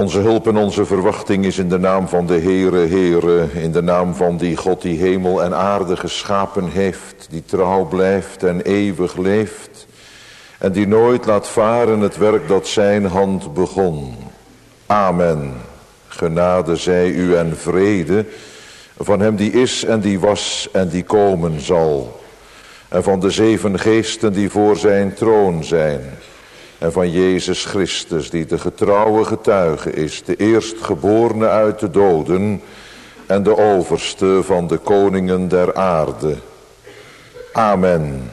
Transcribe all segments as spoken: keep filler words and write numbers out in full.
Onze hulp en onze verwachting is in de naam van de Heere, Heere, in de naam van die God die hemel en aarde geschapen heeft, die trouw blijft en eeuwig leeft en die nooit laat varen het werk dat zijn hand begon. Amen. Genade zij u en vrede van hem die is en die was en die komen zal. En van de zeven geesten die voor zijn troon zijn. En van Jezus Christus die de getrouwe getuige is, de eerstgeborene uit de doden en de overste van de koningen der aarde. Amen.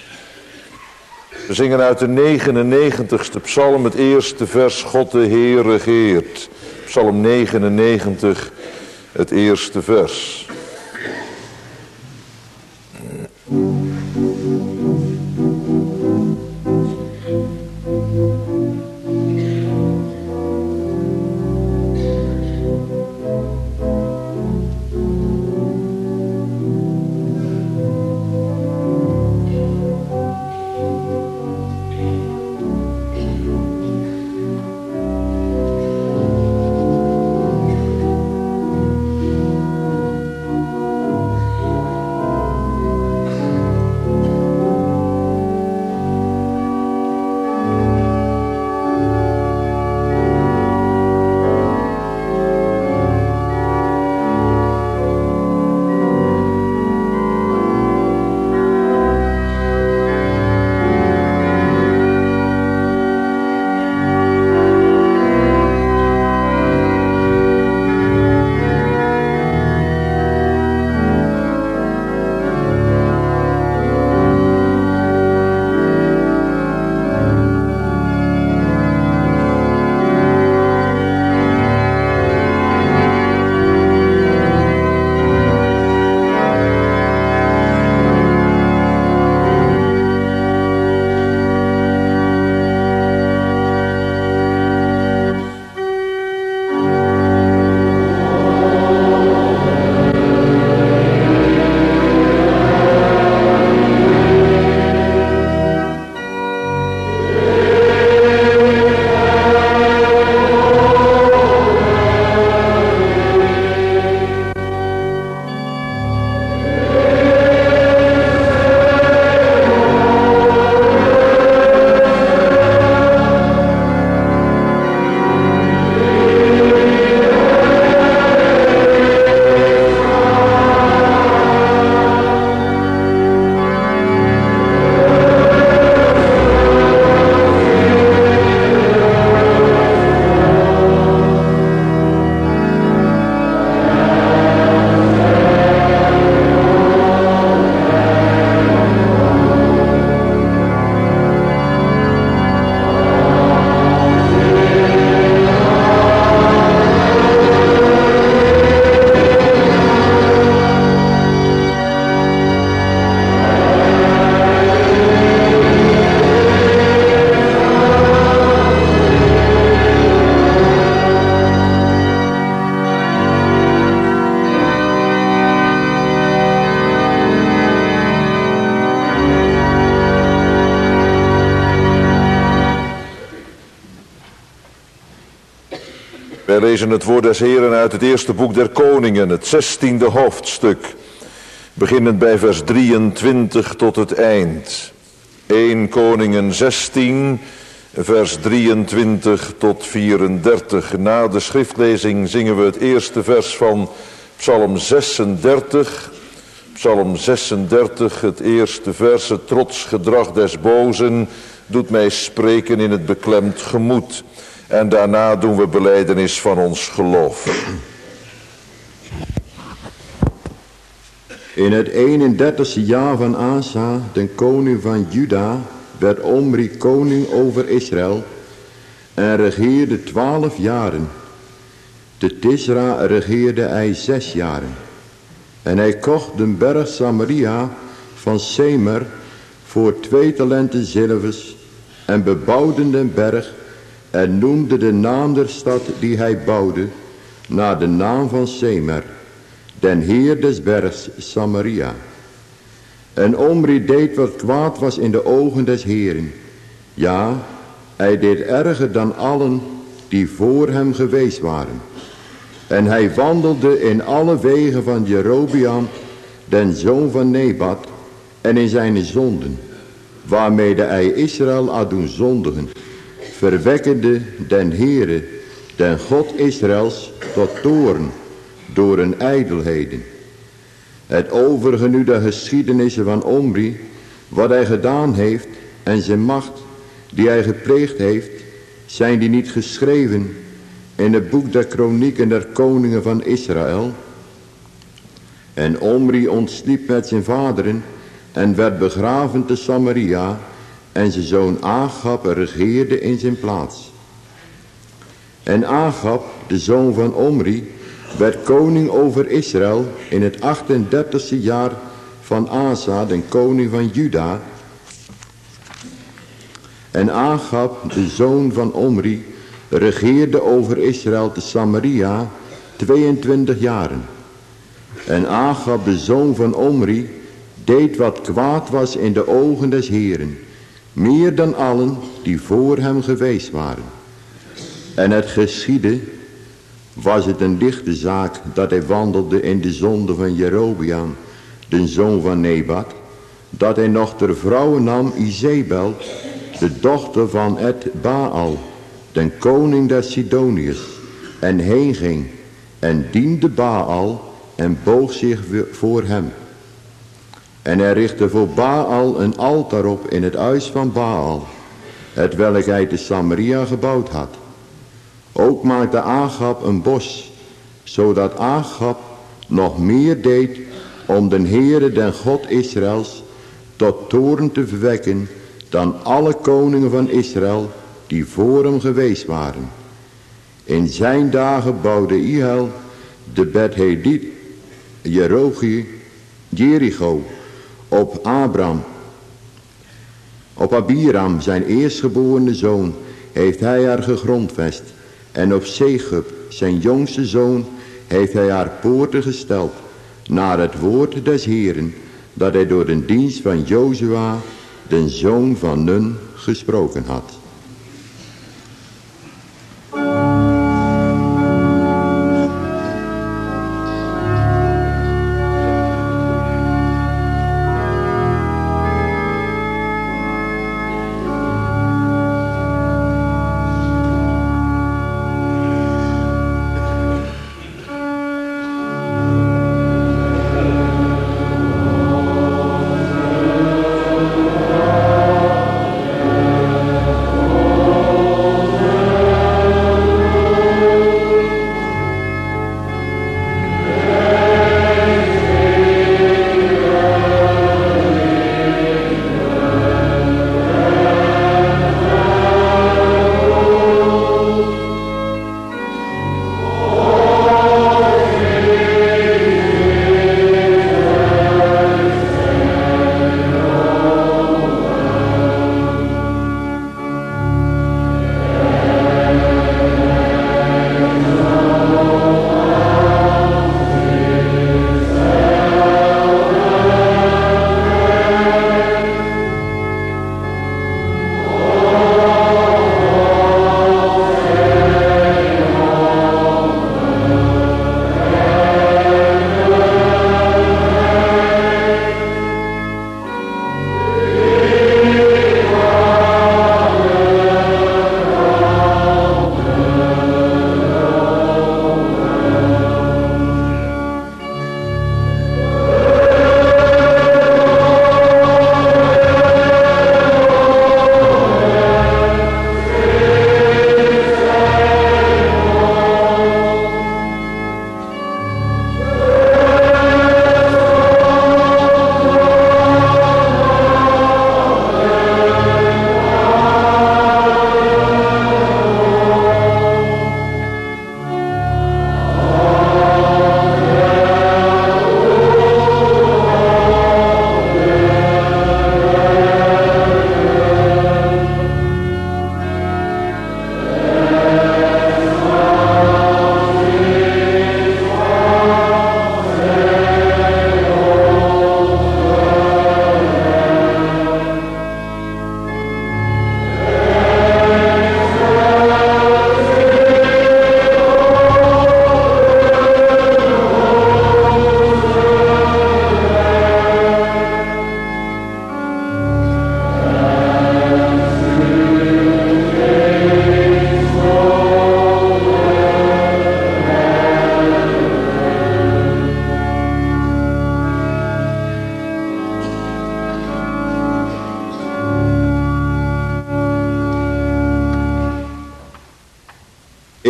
We zingen uit de negenennegentigste psalm het eerste vers, God de Heer regeert. Psalm negenennegentig, het eerste vers. Wij lezen het woord des Heeren uit het eerste boek der Koningen, het zestiende hoofdstuk, beginnend bij vers drieëntwintig tot het eind. Eerste Koningen zestien, vers drieëntwintig tot vierendertig. Na de schriftlezing zingen we het eerste vers van Psalm zesendertig. Psalm zesendertig, het eerste vers, het trots gedrag des bozen doet mij spreken in het beklemd gemoed. En daarna doen we belijdenis van ons geloof. In het eenendertigste jaar van Asa, den koning van Juda, werd Omri koning over Israël en regeerde twaalf jaren. Te Tisra regeerde hij zes jaren. En hij kocht de berg Samaria van Semer voor twee talenten zilvers en bebouwde den berg en noemde de naam der stad die hij bouwde naar de naam van Semer, den heer des bergs Samaria. En Omri deed wat kwaad was in de ogen des Heeren. Ja, hij deed erger dan allen die voor hem geweest waren. En hij wandelde in alle wegen van Jerobeam, den zoon van Nebat, en in zijn zonden, waarmede hij Israël had doen zondigen, verwekkende den Heere, den God Israëls, tot toorn, door hun ijdelheden. Het overige nu de geschiedenissen van Omri, wat hij gedaan heeft, en zijn macht, die hij gepleegd heeft, zijn die niet geschreven in het boek der kronieken der koningen van Israël? En Omri ontsliep met zijn vaderen en werd begraven te Samaria, en zijn zoon Agab regeerde in zijn plaats. En Agab, de zoon van Omri, werd koning over Israël in het achtendertigste jaar van Asa, den koning van Juda. En Agab, de zoon van Omri, regeerde over Israël te Samaria tweeëntwintig jaren. En Agab, de zoon van Omri, deed wat kwaad was in de ogen des Heeren, meer dan allen die voor hem geweest waren. En het geschiedde, was het een lichte zaak dat hij wandelde in de zonde van Jerobeam, de zoon van Nebat, dat hij nog ter vrouwe nam Izebel, de dochter van Et Baal, den koning der Sidoniërs, en heen ging en diende Baal en boog zich voor hem. En hij richtte voor Baal een altaar op in het huis van Baal, hetwelk hij te Samaria gebouwd had. Ook maakte Agab een bos, zodat Agab nog meer deed om den Heere den God Israëls tot toorn te verwekken dan alle koningen van Israël die voor hem geweest waren. In zijn dagen bouwde Ihel de Bet-Hedit Jerochi, Jericho op Abram. Op Abiram, zijn eerstgeborene zoon, heeft hij haar gegrondvest. En op Segub, zijn jongste zoon, heeft hij haar poorten gesteld, naar het woord des Heeren, dat hij door de dienst van Jozua, den zoon van Nun, gesproken had.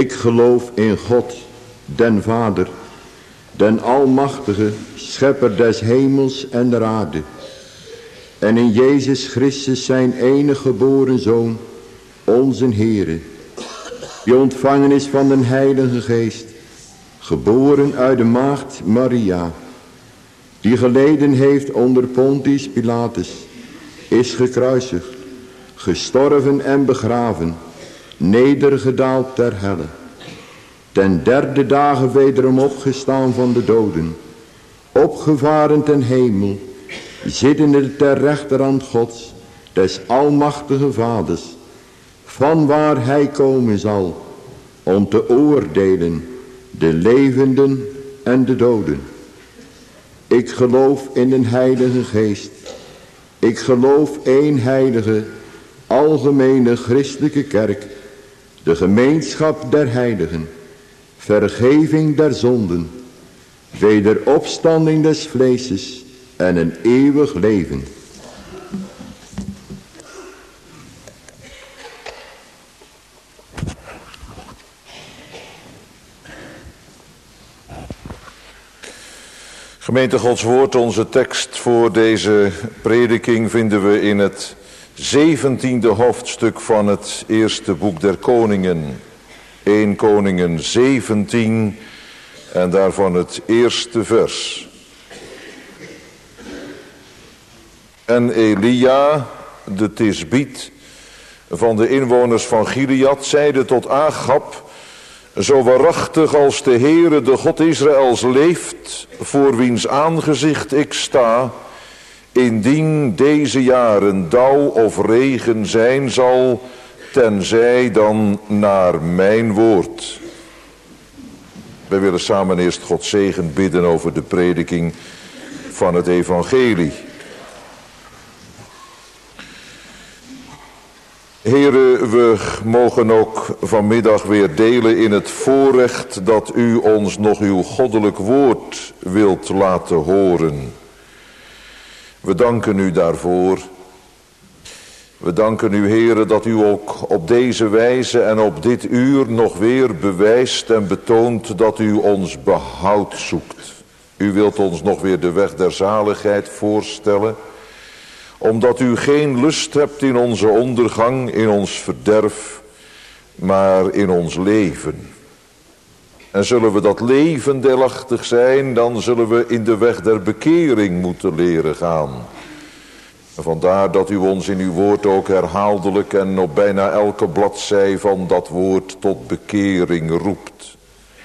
Ik geloof in God, den Vader, den Almachtige, schepper des hemels en der aarde. En in Jezus Christus zijn enige geboren Zoon, onze Heere, die ontvangen is van den Heilige Geest, geboren uit de maagd Maria, die geleden heeft onder Pontius Pilatus, is gekruisigd, gestorven en begraven, nedergedaald ter helle, ten derde dagen wederom opgestaan van de doden, opgevaren ten hemel, zittende ter rechterhand Gods, des almachtige Vaders, van waar hij komen zal, om te oordelen de levenden en de doden. Ik geloof in den Heilige Geest. Ik geloof één heilige, algemene christelijke kerk, de gemeenschap der heiligen, vergeving der zonden, wederopstanding des vleeses en een eeuwig leven. Gemeente Gods woord, onze tekst voor deze prediking vinden we in het zeventiende hoofdstuk van het eerste boek der Koningen. Eerste Koningen zeventien en daarvan het eerste vers. En Elia, de Tisbiet van de inwoners van Gilead, zeide tot Agab: zo waarachtig als de Heere, de God Israëls, leeft, voor wiens aangezicht ik sta, indien deze jaren dauw of regen zijn zal, tenzij dan naar mijn woord. Wij willen samen eerst Gods zegen bidden over de prediking van het evangelie. Heren, we mogen ook vanmiddag weer delen in het voorrecht dat u ons nog uw goddelijk woord wilt laten horen. We danken u daarvoor. We danken u, Heren, dat u ook op deze wijze en op dit uur nog weer bewijst en betoont dat u ons behoud zoekt. U wilt ons nog weer de weg der zaligheid voorstellen, omdat u geen lust hebt in onze ondergang, in ons verderf, maar in ons leven. En zullen we dat leven deelachtig zijn, dan zullen we in de weg der bekering moeten leren gaan. En vandaar dat u ons in uw woord ook herhaaldelijk en op bijna elke bladzij van dat woord tot bekering roept.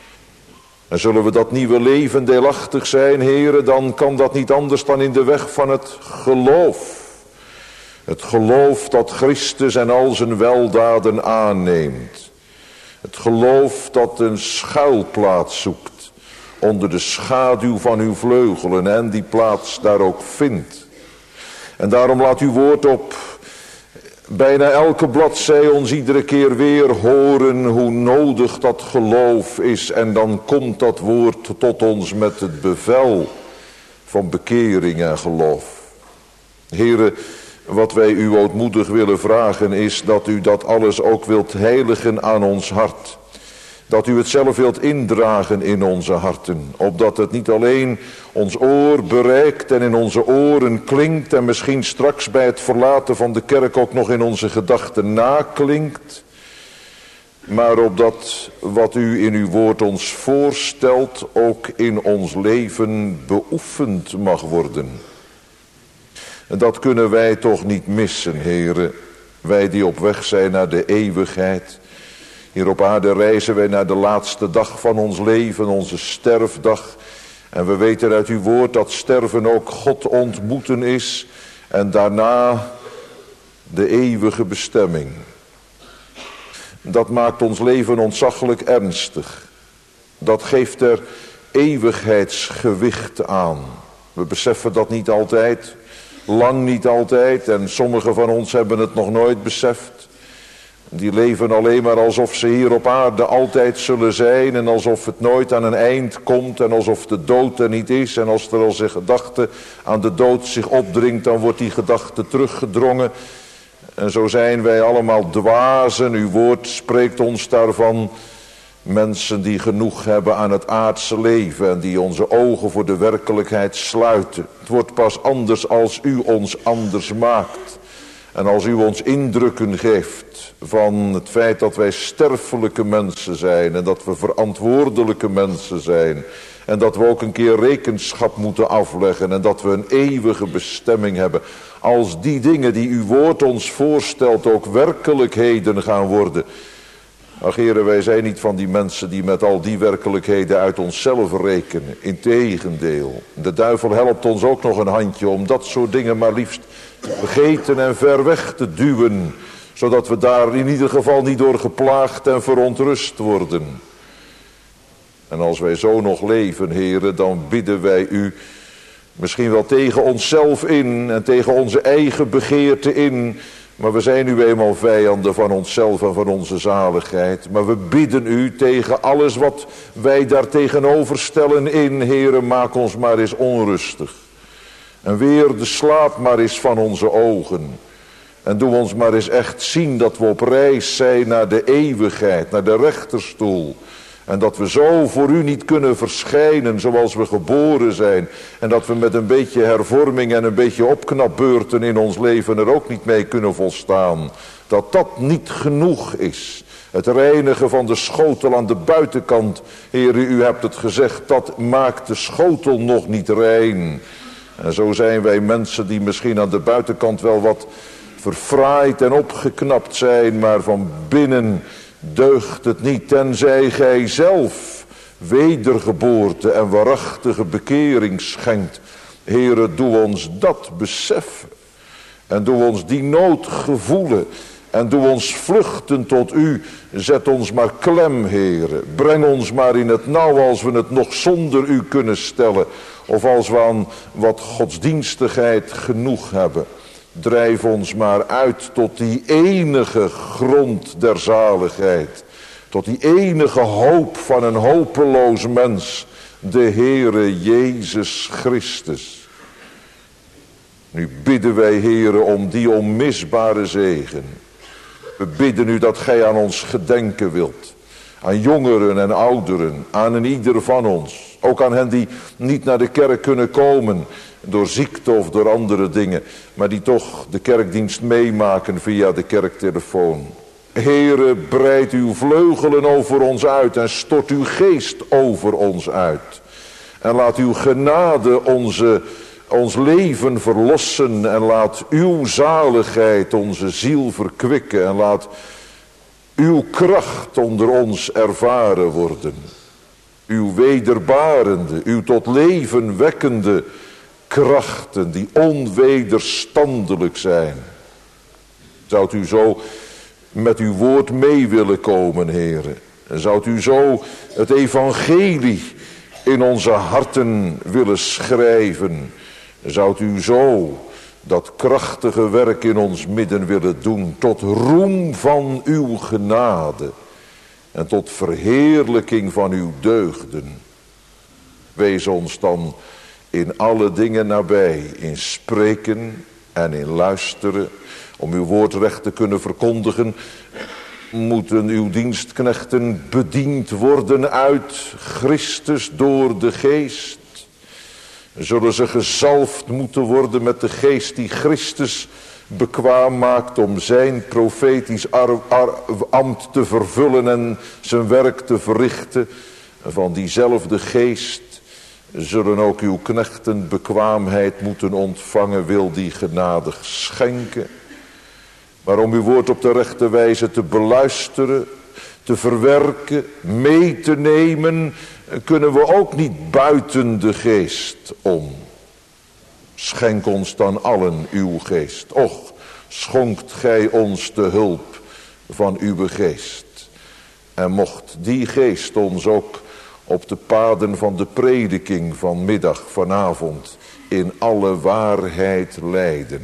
En zullen we dat nieuwe leven deelachtig zijn, heren, dan kan dat niet anders dan in de weg van het geloof. Het geloof dat Christus en al zijn weldaden aanneemt. Het geloof dat een schuilplaats zoekt onder de schaduw van uw vleugelen en die plaats daar ook vindt. En daarom laat uw woord op bijna elke bladzij ons iedere keer weer horen hoe nodig dat geloof is. En dan komt dat woord tot ons met het bevel van bekering en geloof. Heren, wat wij u ootmoedig willen vragen is dat u dat alles ook wilt heiligen aan ons hart. Dat u het zelf wilt indragen in onze harten. Opdat het niet alleen ons oor bereikt en in onze oren klinkt. En misschien straks bij het verlaten van de kerk ook nog in onze gedachten naklinkt. Maar opdat wat u in uw woord ons voorstelt ook in ons leven beoefend mag worden. En dat kunnen wij toch niet missen, heren. Wij die op weg zijn naar de eeuwigheid. Hier op aarde reizen wij naar de laatste dag van ons leven, onze sterfdag. En we weten uit uw woord dat sterven ook God ontmoeten is. En daarna de eeuwige bestemming. Dat maakt ons leven ontzaglijk ernstig. Dat geeft er eeuwigheidsgewicht aan. We beseffen dat niet altijd. Lang niet altijd. En sommigen van ons hebben het nog nooit beseft. Die leven alleen maar alsof ze hier op aarde altijd zullen zijn. En alsof het nooit aan een eind komt. En alsof de dood er niet is. En als er als een gedachte aan de dood zich opdringt, dan wordt die gedachte teruggedrongen. En zo zijn wij allemaal dwazen. Uw woord spreekt ons daarvan Mensen die genoeg hebben aan het aardse leven en die onze ogen voor de werkelijkheid sluiten. Het wordt pas anders als u ons anders maakt. En als u ons indrukken geeft van het feit dat wij sterfelijke mensen zijn en dat we verantwoordelijke mensen zijn. En dat we ook een keer rekenschap moeten afleggen en dat we een eeuwige bestemming hebben. Als die dingen die uw woord ons voorstelt ook werkelijkheden gaan worden. Ach heren, wij zijn niet van die mensen die met al die werkelijkheden uit onszelf rekenen. Integendeel, de duivel helpt ons ook nog een handje om dat soort dingen maar liefst te vergeten en ver weg te duwen. Zodat we daar in ieder geval niet door geplaagd en verontrust worden. En als wij zo nog leven, heren, dan bidden wij u misschien wel tegen onszelf in en tegen onze eigen begeerte in. Maar we zijn nu eenmaal vijanden van onszelf en van onze zaligheid. Maar we bidden u tegen alles wat wij daar tegenover stellen in. Heren, maak ons maar eens onrustig. En weer de slaap maar eens van onze ogen. En doe ons maar eens echt zien dat we op reis zijn naar de eeuwigheid, naar de rechterstoel. En dat we zo voor u niet kunnen verschijnen zoals we geboren zijn. En dat we met een beetje hervorming en een beetje opknapbeurten in ons leven er ook niet mee kunnen volstaan. Dat dat niet genoeg is. Het reinigen van de schotel aan de buitenkant. Heer, u hebt het gezegd, dat maakt de schotel nog niet rein. En zo zijn wij mensen die misschien aan de buitenkant wel wat verfraaid en opgeknapt zijn. Maar van binnen deugt het niet, tenzij gij zelf wedergeboorte en waarachtige bekering schenkt. Heere, doe ons dat beseffen. En doe ons die nood gevoelen. En doe ons vluchten tot u. Zet ons maar klem, Heere. Breng ons maar in het nauw als we het nog zonder u kunnen stellen. Of als we aan wat godsdienstigheid genoeg hebben. Drijf ons maar uit tot die enige grond der zaligheid. Tot die enige hoop van een hopeloos mens. De Heere Jezus Christus. Nu bidden wij, Heere, om die onmisbare zegen. We bidden u dat gij aan ons gedenken wilt. Aan jongeren en ouderen. Aan een ieder van ons. Ook aan hen die niet naar de kerk kunnen komen. Door ziekte of door andere dingen. Maar die toch de kerkdienst meemaken via de kerktelefoon. Heere, breid uw vleugelen over ons uit. En stort uw geest over ons uit. En laat uw genade onze, ons leven verlossen. En laat uw zaligheid onze ziel verkwikken. En laat uw kracht onder ons ervaren worden. Uw wederbarende, uw tot leven wekkende krachten die onwederstandelijk zijn. Zoudt u zo met uw woord mee willen komen, Heere. En zoudt u zo het evangelie in onze harten willen schrijven. Zoudt u zo dat krachtige werk in ons midden willen doen. Tot roem van uw genade. En tot verheerlijking van uw deugden. Wees ons dan in alle dingen nabij. In spreken en in luisteren. Om uw woord recht te kunnen verkondigen. Moeten uw dienstknechten bediend worden uit Christus door de geest. Zullen ze gezalfd moeten worden met de geest die Christus bekwaam maakt om zijn profetisch ar, ar, ambt te vervullen en zijn werk te verrichten. Van diezelfde geest zullen ook uw knechten bekwaamheid moeten ontvangen, wil die genadig schenken. Maar om uw woord op de rechte wijze te beluisteren, te verwerken, mee te nemen, kunnen we ook niet buiten de geest om. Schenk ons dan allen uw geest. Och, schonkt gij ons de hulp van uw geest. En mocht die geest ons ook op de paden van de prediking vanmiddag, vanavond, in alle waarheid leiden.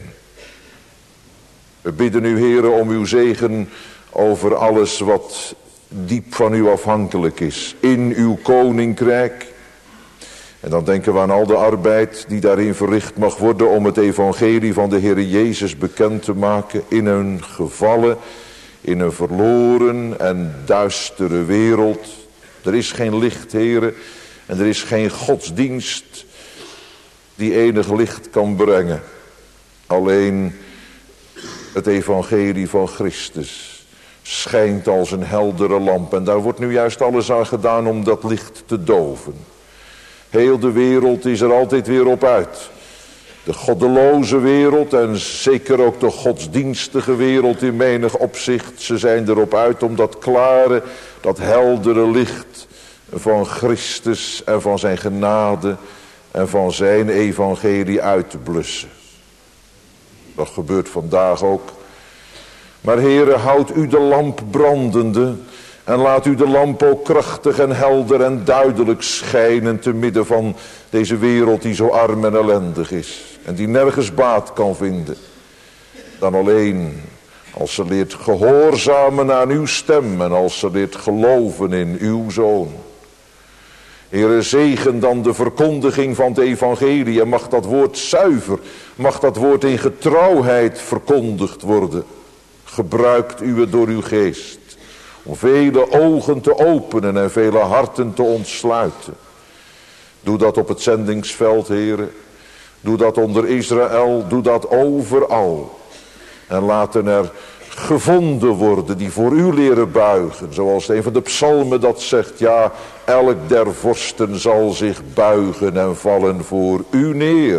We bidden u, Heere, om uw zegen over alles wat diep van u afhankelijk is. In uw koninkrijk. En dan denken we aan al de arbeid die daarin verricht mag worden om het evangelie van de Heere Jezus bekend te maken in een gevallen, in een verloren en duistere wereld. Er is geen licht, heren, en er is geen godsdienst die enig licht kan brengen. Alleen het evangelie van Christus schijnt als een heldere lamp. En daar wordt nu juist alles aan gedaan om dat licht te doven. Heel de wereld is er altijd weer op uit. De goddeloze wereld en zeker ook de godsdienstige wereld in menig opzicht. Ze zijn erop uit om dat klare, dat heldere licht van Christus en van zijn genade en van zijn evangelie uit te blussen. Dat gebeurt vandaag ook. Maar Heere, houd u de lamp brandende en laat u de lamp ook krachtig en helder en duidelijk schijnen te midden van deze wereld die zo arm en ellendig is. En die nergens baat kan vinden. Dan alleen als ze leert gehoorzamen aan uw stem en als ze leert geloven in uw Zoon. Heere, zegen dan de verkondiging van het evangelie en mag dat woord zuiver, mag dat woord in getrouwheid verkondigd worden. Gebruikt u het door uw geest om vele ogen te openen en vele harten te ontsluiten. Doe dat op het zendingsveld, Heere. Doe dat onder Israël, doe dat overal. En laten er gevonden worden die voor u leren buigen. Zoals een van de psalmen dat zegt, ja, elk der vorsten zal zich buigen en vallen voor u neer.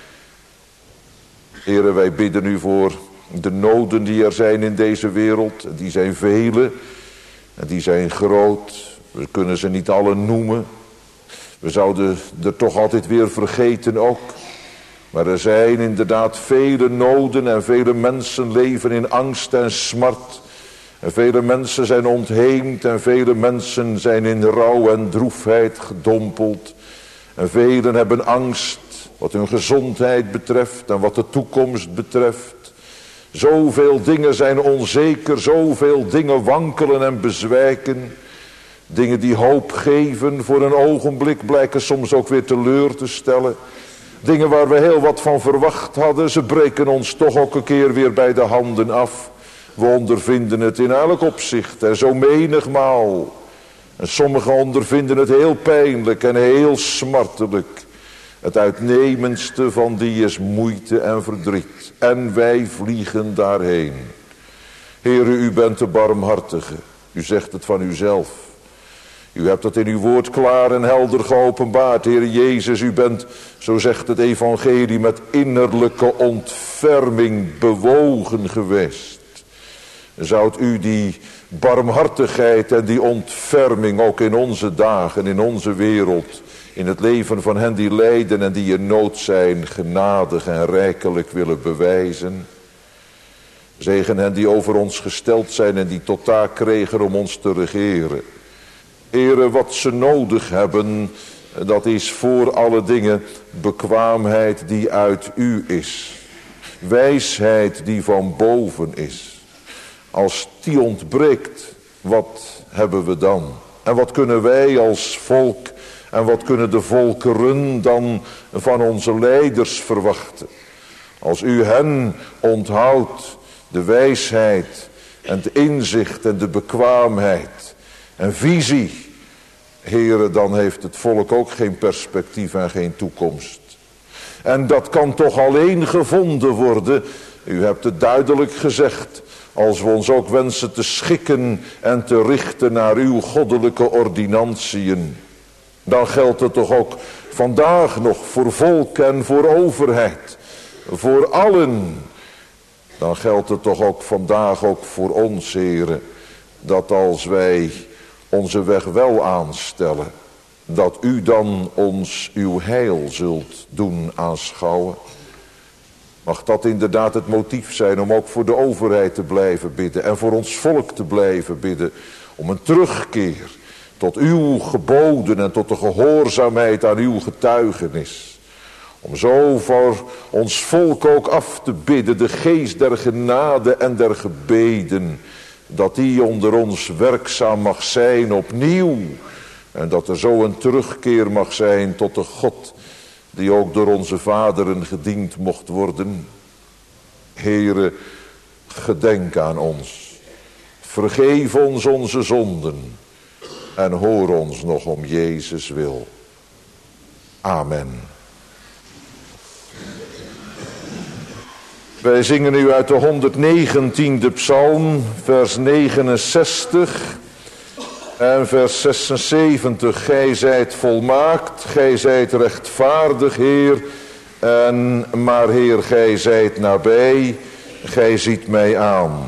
Heere, wij bidden u voor de noden die er zijn in deze wereld. Die zijn vele en die zijn groot. We kunnen ze niet alle noemen. We zouden er toch altijd weer vergeten ook. Maar er zijn inderdaad vele noden en vele mensen leven in angst en smart. En vele mensen zijn ontheemd en vele mensen zijn in rouw en droefheid gedompeld. En velen hebben angst wat hun gezondheid betreft en wat de toekomst betreft. Zoveel dingen zijn onzeker, zoveel dingen wankelen en bezwijken. Dingen die hoop geven voor een ogenblik blijken soms ook weer teleur te stellen. Dingen waar we heel wat van verwacht hadden, ze breken ons toch ook een keer weer bij de handen af. We ondervinden het in elk opzicht en zo menigmaal. En sommigen ondervinden het heel pijnlijk en heel smartelijk. Het uitnemendste van die is moeite en verdriet. En wij vliegen daarheen. Heere, u bent de barmhartige. U zegt het van uzelf. U hebt het in uw woord klaar en helder geopenbaard. Heere Jezus, u bent, zo zegt het evangelie, met innerlijke ontferming bewogen geweest. Zoudt u die barmhartigheid en die ontferming ook in onze dagen, in onze wereld, in het leven van hen die lijden en die in nood zijn, genadig en rijkelijk willen bewijzen. Zegen hen die over ons gesteld zijn en die tot taak kregen om ons te regeren. Heere, wat ze nodig hebben, dat is voor alle dingen bekwaamheid die uit u is. Wijsheid die van boven is. Als die ontbreekt, wat hebben we dan? En wat kunnen wij als volk en wat kunnen de volkeren dan van onze leiders verwachten? Als u hen onthoudt, de wijsheid en het inzicht en de bekwaamheid en visie, Heere, dan heeft het volk ook geen perspectief en geen toekomst. En dat kan toch alleen gevonden worden, u hebt het duidelijk gezegd, als we ons ook wensen te schikken en te richten naar uw goddelijke ordinantiën. Dan geldt het toch ook vandaag nog voor volk en voor overheid, voor allen. Dan geldt het toch ook vandaag ook voor ons, Heere, dat als wij onze weg wel aanstellen, dat u dan ons uw heil zult doen aanschouwen. Mag dat inderdaad het motief zijn om ook voor de overheid te blijven bidden en voor ons volk te blijven bidden, om een terugkeer tot uw geboden en tot de gehoorzaamheid aan uw getuigenis. Om zo voor ons volk ook af te bidden, de geest der genade en der gebeden, dat die onder ons werkzaam mag zijn opnieuw. En dat er zo een terugkeer mag zijn tot de God die ook door onze vaderen gediend mocht worden. Heere, gedenk aan ons. Vergeef ons onze zonden. en hoor ons nog om Jezus wil. Amen. Wij zingen nu uit de honderdnegentiende psalm, vers negenenzestig en vers zesenzeventig. Gij zijt volmaakt, gij zijt rechtvaardig, Heer, en maar Heer, gij zijt nabij, gij ziet mij aan.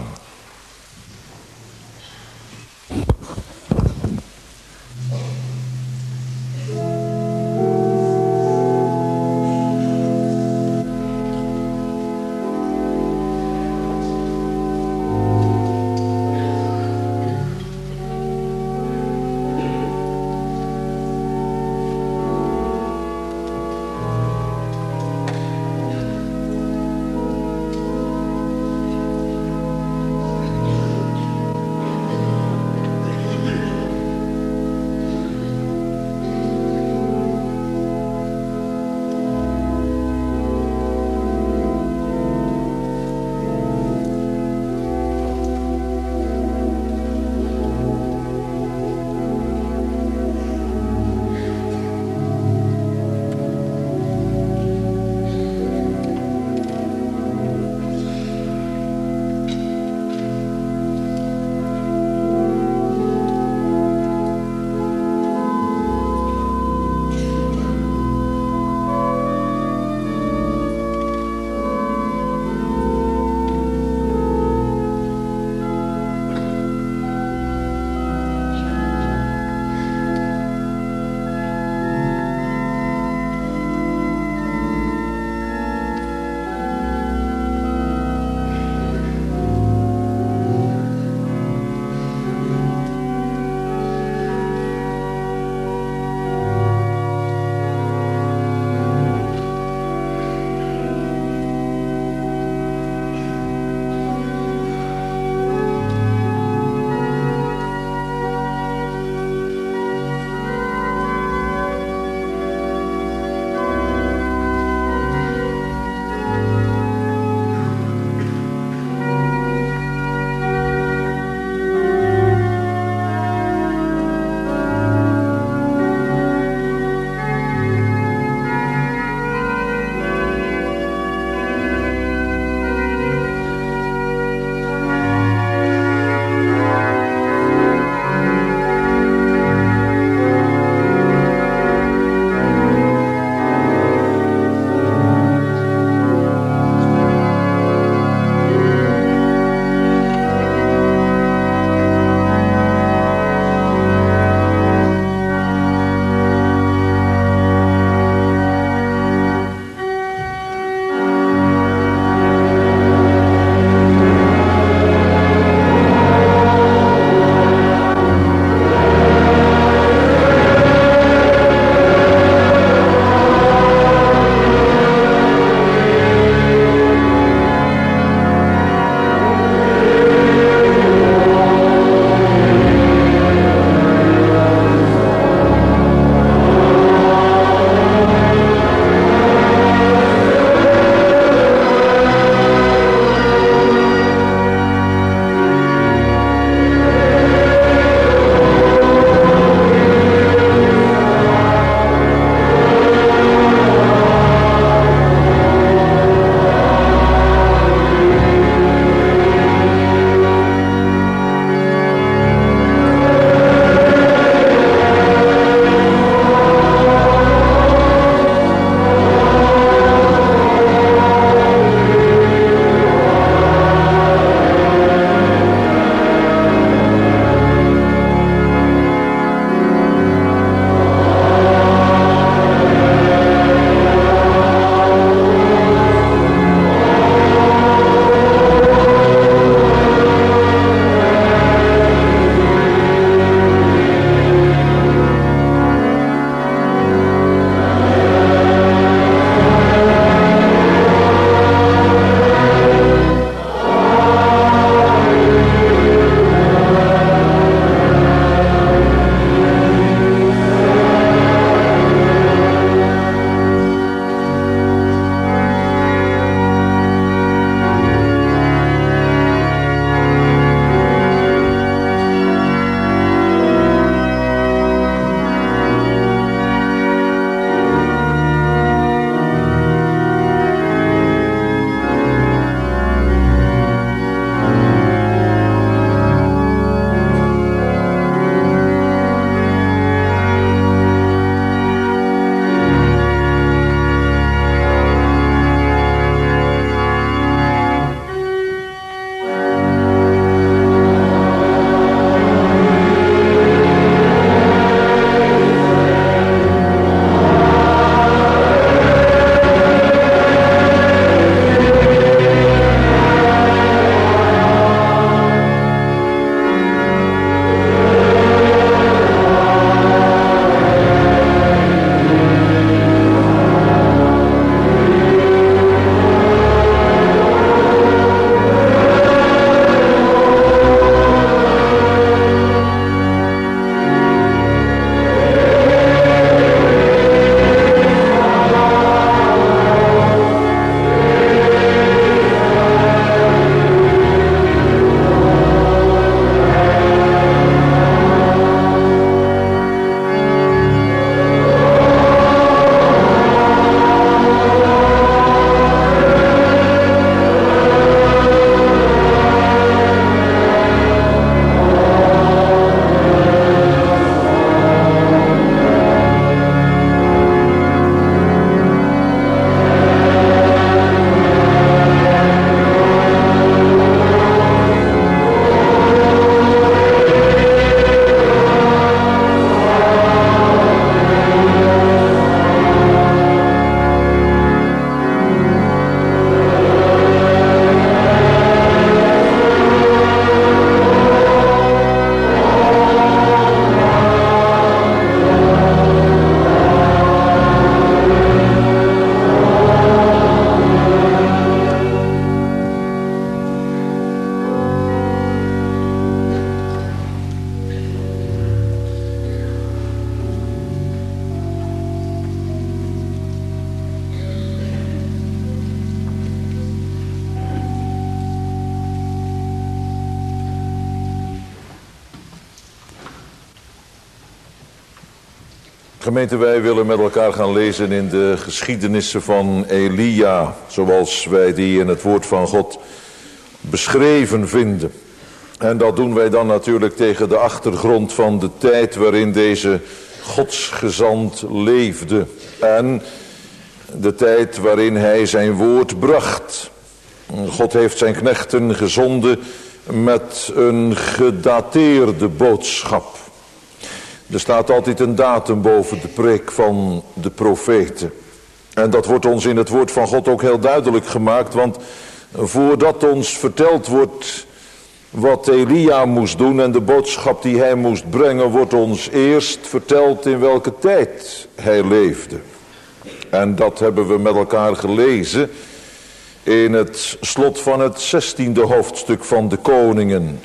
Gemeente, wij willen met elkaar gaan lezen in de geschiedenissen van Elia, zoals wij die in het woord van God beschreven vinden. En dat doen wij dan natuurlijk tegen de achtergrond van de tijd waarin deze godsgezant leefde. En de tijd waarin hij zijn woord bracht. God heeft zijn knechten gezonden met een gedateerde boodschap. Er staat altijd een datum boven de preek van de profeten. En dat wordt ons in het woord van God ook heel duidelijk gemaakt. Want voordat ons verteld wordt wat Elia moest doen en de boodschap die hij moest brengen, wordt ons eerst verteld in welke tijd hij leefde. En dat hebben we met elkaar gelezen in het slot van het zestiende hoofdstuk van de Koningen.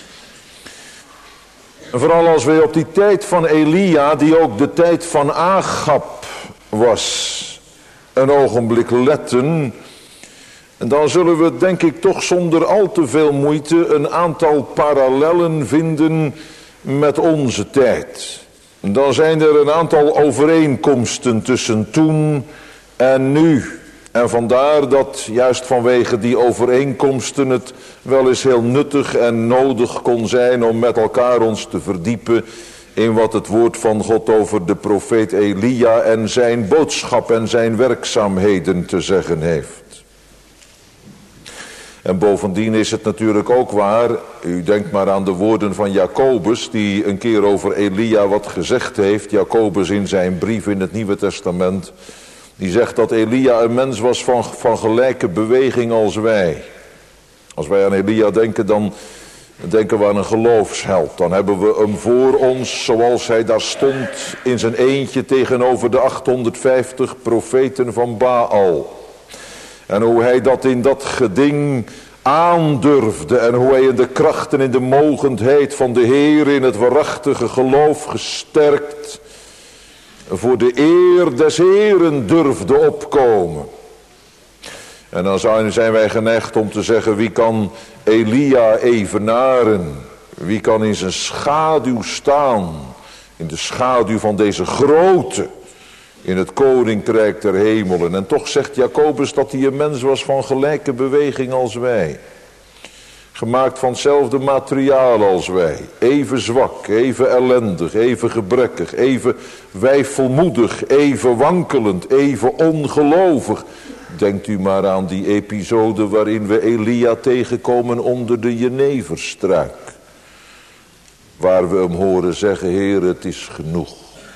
En vooral als we op die tijd van Elia, die ook de tijd van Agab was, een ogenblik letten, dan zullen we denk ik toch zonder al te veel moeite een aantal parallellen vinden met onze tijd. Dan zijn er een aantal overeenkomsten tussen toen en nu. En vandaar dat juist vanwege die overeenkomsten het wel eens heel nuttig en nodig kon zijn om met elkaar ons te verdiepen in wat het woord van God over de profeet Elia en zijn boodschap en zijn werkzaamheden te zeggen heeft. En bovendien is het natuurlijk ook waar, u denkt maar aan de woorden van Jacobus, die een keer over Elia wat gezegd heeft. Jacobus in zijn brief in het Nieuwe Testament, die zegt dat Elia een mens was van, van gelijke beweging als wij. Als wij aan Elia denken, dan denken we aan een geloofsheld. Dan hebben we hem voor ons zoals hij daar stond in zijn eentje tegenover de achthonderdvijftig profeten van Baal. En hoe hij dat in dat geding aandurfde. En hoe hij in de kracht en in de mogendheid van de Heer in het waarachtige geloof gesterkt voor de eer des Heeren durfde opkomen. En dan zijn wij geneigd om te zeggen, wie kan Elia evenaren? Wie kan in zijn schaduw staan? In de schaduw van deze grote, in het koninkrijk der hemelen. En toch zegt Jacobus dat hij een mens was van gelijke beweging als wij. Gemaakt van hetzelfde materiaal als wij. Even zwak, even ellendig, even gebrekkig, even weifelmoedig, even wankelend, even ongelovig. Denkt u maar aan die episode waarin we Elia tegenkomen onder de jeneverstruik. Waar we hem horen zeggen, Heer, het is genoeg.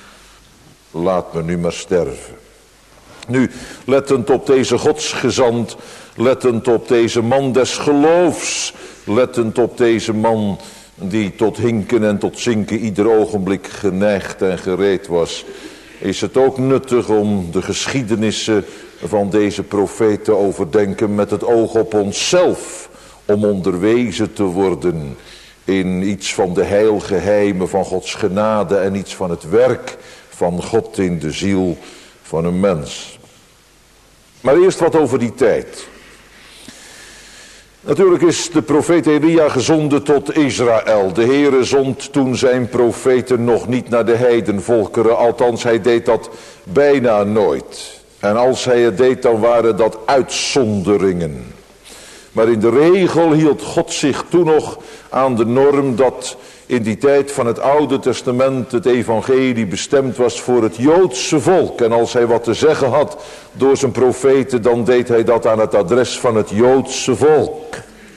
Laat me nu maar sterven. Nu, lettend op deze godsgezant, lettend op deze man des geloofs, lettend op deze man die tot hinken en tot zinken ieder ogenblik geneigd en gereed was, is het ook nuttig om de geschiedenissen van deze profeet te overdenken met het oog op onszelf, om onderwezen te worden in iets van de heilgeheimen van Gods genade en iets van het werk van God in de ziel van een mens. Maar eerst wat over die tijd. Natuurlijk is de profeet Elia gezonden tot Israël. De Heere zond toen zijn profeten nog niet naar de heidenvolkeren. Althans, hij deed dat bijna nooit. En als hij het deed, dan waren dat uitzonderingen. Maar in de regel hield God zich toen nog aan de norm dat in die tijd van het Oude Testament het evangelie bestemd was voor het Joodse volk. En als hij wat te zeggen had door zijn profeten, dan deed hij dat aan het adres van het Joodse volk.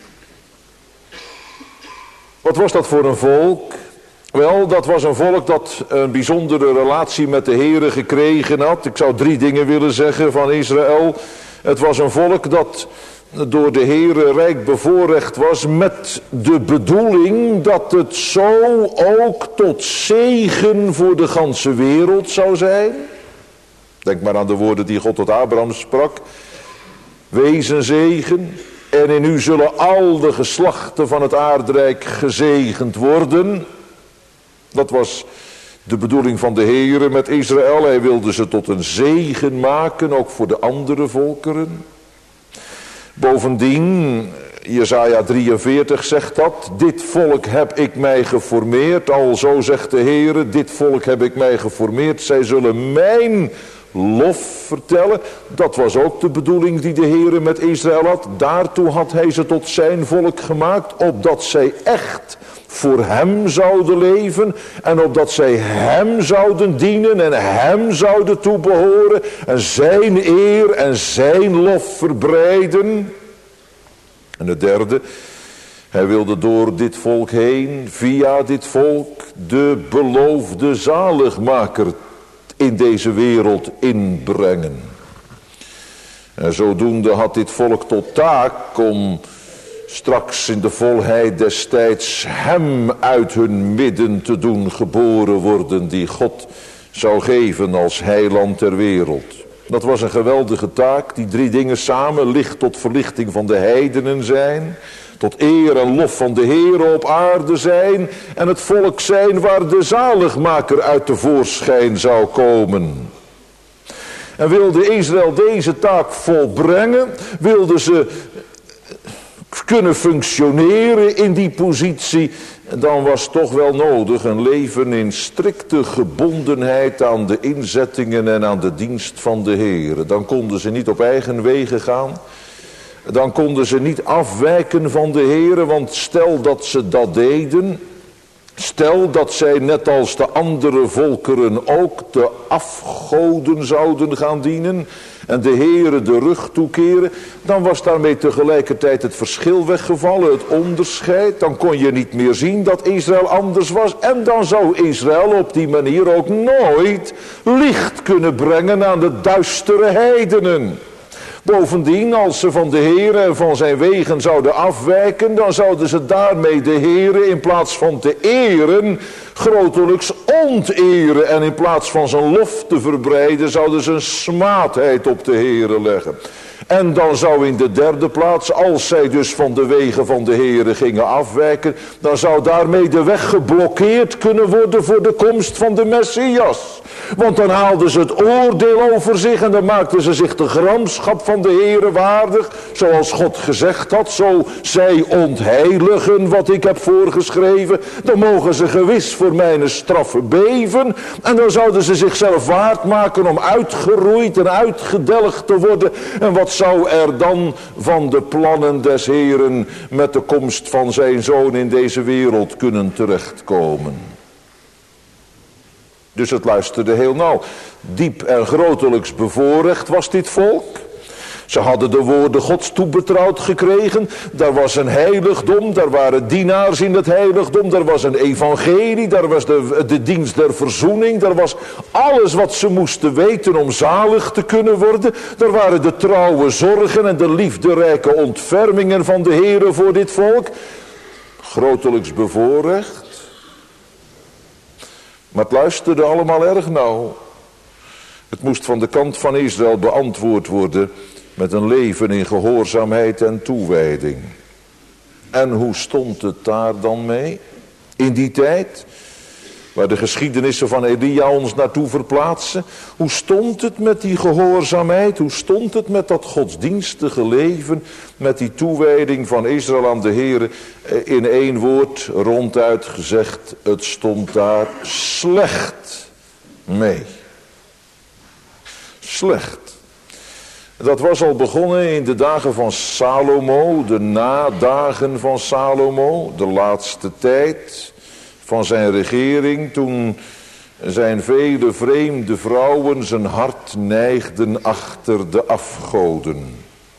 Wat was dat voor een volk? Wel, dat was een volk dat een bijzondere relatie met de Heere gekregen had. Ik zou drie dingen willen zeggen van Israël. Het was een volk dat door de Heere rijk bevoorrecht was met de bedoeling dat het zo ook tot zegen voor de ganse wereld zou zijn. Denk maar aan de woorden die God tot Abraham sprak. Wees een zegen en in u zullen al de geslachten van het aardrijk gezegend worden. Dat was de bedoeling van de Heere met Israël. Hij wilde ze tot een zegen maken, ook voor de andere volkeren. Bovendien Jesaja drieënveertig zegt dat. Dit volk heb ik mij geformeerd. Al zo zegt de Heere, dit volk heb ik mij geformeerd. Zij zullen mijn lof vertellen. Dat was ook de bedoeling die de Heere met Israël had. Daartoe had hij ze tot zijn volk gemaakt. Opdat zij echt voor hem zouden leven. En opdat zij hem zouden dienen en hem zouden toebehoren. En zijn eer en zijn lof verbreiden. En het derde, hij wilde door dit volk heen, via dit volk, de beloofde zaligmaker in deze wereld inbrengen. En zodoende had dit volk tot taak om straks in de volheid des tijds hem uit hun midden te doen geboren worden, die God zou geven als heiland ter wereld. Dat was een geweldige taak, die drie dingen samen, licht tot verlichting van de heidenen zijn, tot eer en lof van de Heere op aarde zijn en het volk zijn waar de zaligmaker uit tevoorschijn zou komen. En wilde Israël deze taak volbrengen, wilde ze kunnen functioneren in die positie, dan was toch wel nodig een leven in strikte gebondenheid aan de inzettingen en aan de dienst van de Heere. Dan konden ze niet op eigen wegen gaan. Dan konden ze niet afwijken van de Heere, want stel dat ze dat deden, stel dat zij net als de andere volkeren ook de afgoden zouden gaan dienen en de Heere de rug toekeren, dan was daarmee tegelijkertijd het verschil weggevallen, het onderscheid. Dan kon je niet meer zien dat Israël anders was en dan zou Israël op die manier ook nooit licht kunnen brengen aan de duistere heidenen. Bovendien, als ze van de Heere en van zijn wegen zouden afwijken, dan zouden ze daarmee de Heere in plaats van te eren, grotelijks onteren. En in plaats van zijn lof te verbreiden, zouden ze een smaadheid op de Heere leggen. En dan zou in de derde plaats, als zij dus van de wegen van de Heere gingen afwijken, dan zou daarmee de weg geblokkeerd kunnen worden voor de komst van de Messias. Want dan haalden ze het oordeel over zich en dan maakten ze zich de gramschap van de Heere waardig. Zoals God gezegd had, zo zij ontheiligen wat ik heb voorgeschreven. Dan mogen ze gewis voor mijn straffen beven. En dan zouden ze zichzelf waard maken om uitgeroeid en uitgedelgd te worden. En wat zou er dan van de plannen des Heeren met de komst van zijn zoon in deze wereld kunnen terechtkomen? Dus het luisterde heel nauw. Diep en grotelijks bevoorrecht was dit volk. Ze hadden de woorden Gods toebetrouwd gekregen. Daar was een heiligdom, daar waren dienaars in het heiligdom. Daar was een evangelie, daar was de, de dienst der verzoening. Daar was alles wat ze moesten weten om zalig te kunnen worden. Daar waren de trouwe zorgen en de liefderijke ontfermingen van de Heere voor dit volk. Grotelijks bevoorrecht. Maar het luisterde allemaal erg nauw. Het moest van de kant van Israël beantwoord worden met een leven in gehoorzaamheid en toewijding. En hoe stond het daar dan mee? In die tijd, waar de geschiedenissen van Elia ons naartoe verplaatsen. Hoe stond het met die gehoorzaamheid? Hoe stond het met dat godsdienstige leven? Met die toewijding van Israël aan de Heere? In één woord ronduit gezegd, het stond daar slecht mee. Slecht. Dat was al begonnen in de dagen van Salomo, de nadagen van Salomo, de laatste tijd van zijn regering, toen zijn vele vreemde vrouwen zijn hart neigden achter de afgoden.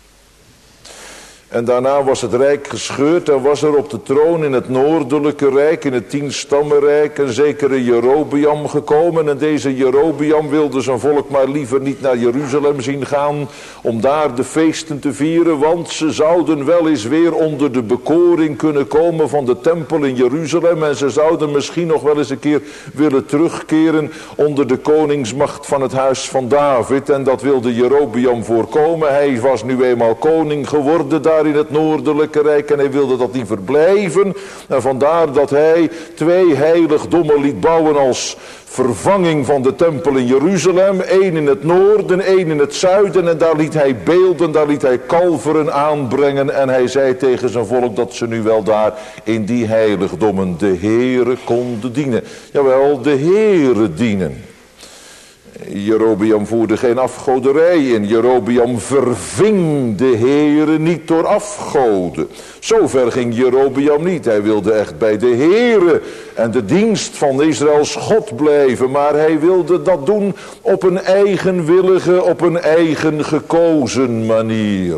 En daarna was het rijk gescheurd en was er op de troon in het noordelijke rijk, in het tienstammenrijk, een zekere Jerobeam gekomen. En deze Jerobeam wilde zijn volk maar liever niet naar Jeruzalem zien gaan om daar de feesten te vieren, want ze zouden wel eens weer onder de bekoring kunnen komen van de tempel in Jeruzalem en ze zouden misschien nog wel eens een keer willen terugkeren onder de koningsmacht van het huis van David. En dat wilde Jerobeam voorkomen. Hij was nu eenmaal koning geworden daar daar in het noordelijke rijk en hij wilde dat die verblijven. En vandaar dat hij twee heiligdommen liet bouwen als vervanging van de tempel in Jeruzalem. Eén in het noorden, één in het zuiden. En daar liet hij beelden, daar liet hij kalveren aanbrengen. En hij zei tegen zijn volk dat ze nu wel daar in die heiligdommen de Heere konden dienen. Jawel, de Heere dienen. Jerobeam voerde geen afgoderij in. Jerobeam verving de Heere niet door afgoden. Zover ging Jerobeam niet. Hij wilde echt bij de Heere en de dienst van Israëls God blijven. Maar hij wilde dat doen op een eigenwillige, op een eigen gekozen manier.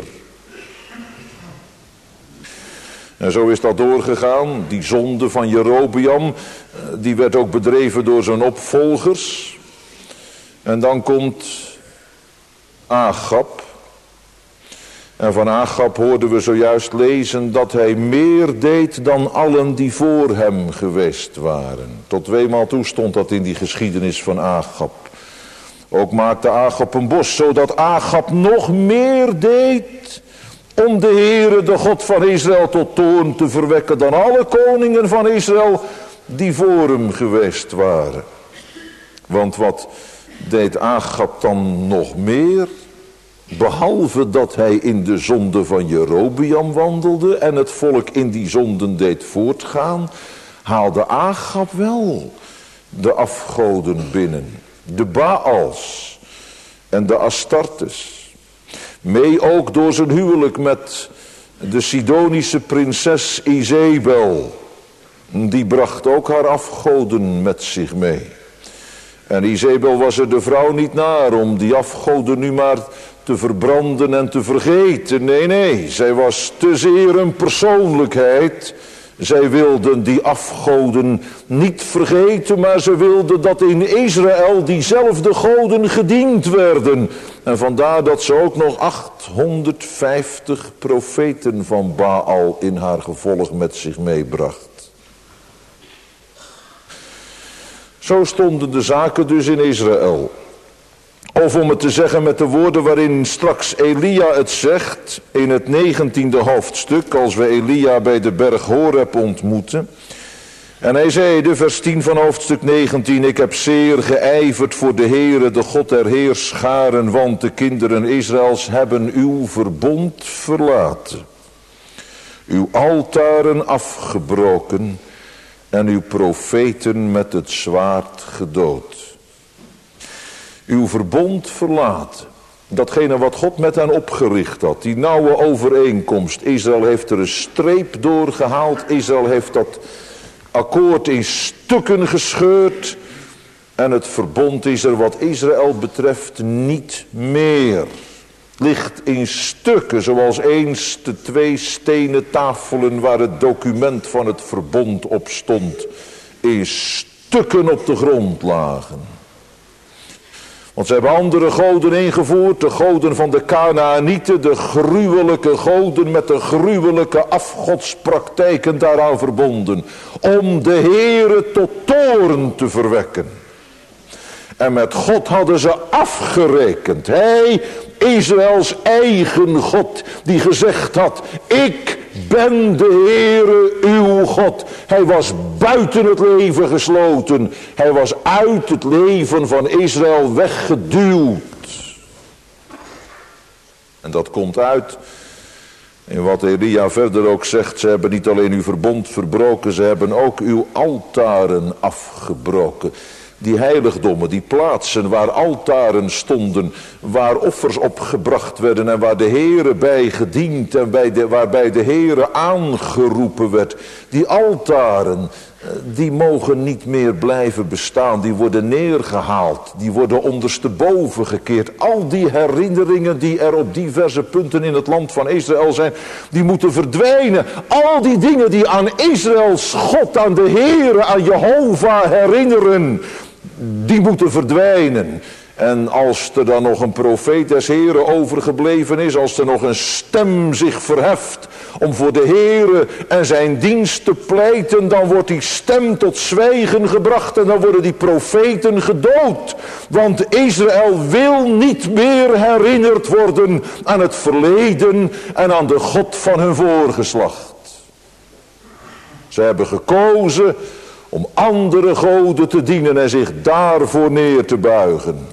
En zo is dat doorgegaan. Die zonde van Jerobeam, die werd ook bedreven door zijn opvolgers. En dan komt Agab. En van Agab hoorden we zojuist lezen dat hij meer deed dan allen die voor hem geweest waren. Tot tweemaal toe stond dat in die geschiedenis van Agab. Ook maakte Agab een bos, zodat Agab nog meer deed om de Heere, de God van Israël, tot toorn te verwekken dan alle koningen van Israël die voor hem geweest waren. Want wat deed Agab dan nog meer? Behalve dat hij in de zonde van Jerobeam wandelde en het volk in die zonden deed voortgaan, haalde Agab wel de afgoden binnen. De Baals en de Astartes. Mee ook door zijn huwelijk met de Sidonische prinses Izebel. Die bracht ook haar afgoden met zich mee. En Izebel was er de vrouw niet naar om die afgoden nu maar te verbranden en te vergeten. Nee, nee, zij was te zeer een persoonlijkheid. Zij wilden die afgoden niet vergeten, maar ze wilden dat in Israël diezelfde goden gediend werden. En vandaar dat ze ook nog achthonderdvijftig profeten van Baal in haar gevolg met zich meebracht. Zo stonden de zaken dus in Israël. Of om het te zeggen met de woorden waarin straks Elia het zegt, in het negentiende hoofdstuk, als we Elia bij de berg Horeb ontmoeten. En hij zeide, vers tien van hoofdstuk negentien, ik heb zeer geijverd voor de Heere, de God der heerscharen, want de kinderen Israëls hebben uw verbond verlaten. Uw altaren afgebroken en uw profeten met het zwaard gedood. Uw verbond verlaten. Datgene wat God met hen opgericht had. Die nauwe overeenkomst. Israël heeft er een streep door gehaald. Israël heeft dat akkoord in stukken gescheurd. En het verbond is er wat Israël betreft niet meer. Ligt in stukken, zoals eens de twee stenen tafelen waar het document van het verbond op stond, in stukken op de grond lagen. Want ze hebben andere goden ingevoerd, de goden van de Kanaanieten, de gruwelijke goden met de gruwelijke afgodspraktijken daaraan verbonden. Om de Heere tot toorn te verwekken. En met God hadden ze afgerekend. Hij, Israëls eigen God, die gezegd had, ik ben de Heere uw God. Hij was buiten het leven gesloten. Hij was uit het leven van Israël weggeduwd. En dat komt uit in wat Elia verder ook zegt. Ze hebben niet alleen uw verbond verbroken, ze hebben ook uw altaren afgebroken. Die heiligdommen, die plaatsen waar altaren stonden, waar offers op gebracht werden en waar de Heere bij gediend en bij de, waarbij de Heere aangeroepen werd. Die altaren, die mogen niet meer blijven bestaan, die worden neergehaald, die worden ondersteboven gekeerd. Al die herinneringen die er op diverse punten in het land van Israël zijn, die moeten verdwijnen. Al die dingen die aan Israëls God, aan de Heere, aan Jehovah herinneren, die moeten verdwijnen. En als er dan nog een profeet des Heren overgebleven is, als er nog een stem zich verheft om voor de Heren en zijn dienst te pleiten, dan wordt die stem tot zwijgen gebracht en dan worden die profeten gedood. Want Israël wil niet meer herinnerd worden aan het verleden en aan de God van hun voorgeslacht. Ze hebben gekozen om andere goden te dienen en zich daarvoor neer te buigen.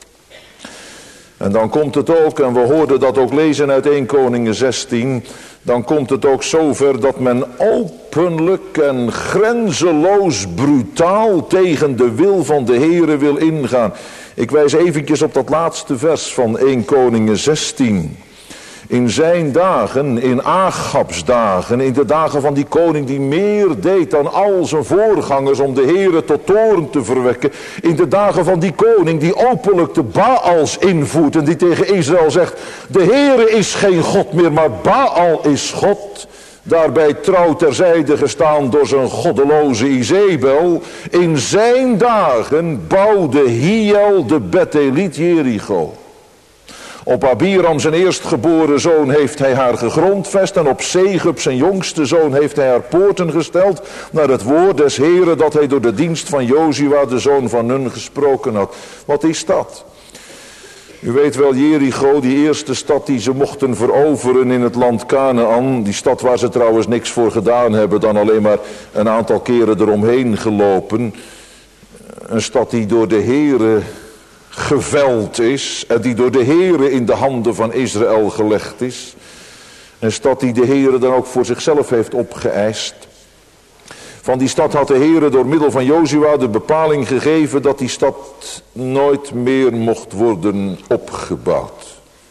En dan komt het ook, en we hoorden dat ook lezen uit Eerste Koningen zestien... dan komt het ook zover dat men openlijk en grenzeloos brutaal tegen de wil van de Heere wil ingaan. Ik wijs eventjes op dat laatste vers van Eerste Koningen zestien. In zijn dagen, in Agabs dagen, in de dagen van die koning die meer deed dan al zijn voorgangers om de Heere tot toorn te verwekken. In de dagen van die koning die openlijk de Baals invoert en die tegen Israël zegt: de Heere is geen God meer, maar Baal is God. Daarbij trouw terzijde gestaan door zijn goddeloze Izebel. In zijn dagen bouwde Hiel de Betheliet Jericho. Op Abiram zijn eerstgeboren zoon heeft hij haar gegrondvest en op Segub zijn jongste zoon heeft hij haar poorten gesteld naar het woord des Heren dat hij door de dienst van Jozua de zoon van Nun gesproken had. Wat is dat? U weet wel, Jericho, die eerste stad die ze mochten veroveren in het land Kanaan, die stad waar ze trouwens niks voor gedaan hebben dan alleen maar een aantal keren eromheen gelopen. Een stad die door de Heere geveld is en die door de Heere in de handen van Israël gelegd is. Een stad die de Heere dan ook voor zichzelf heeft opgeëist. Van die stad had de Heere door middel van Jozua de bepaling gegeven dat die stad nooit meer mocht worden opgebouwd.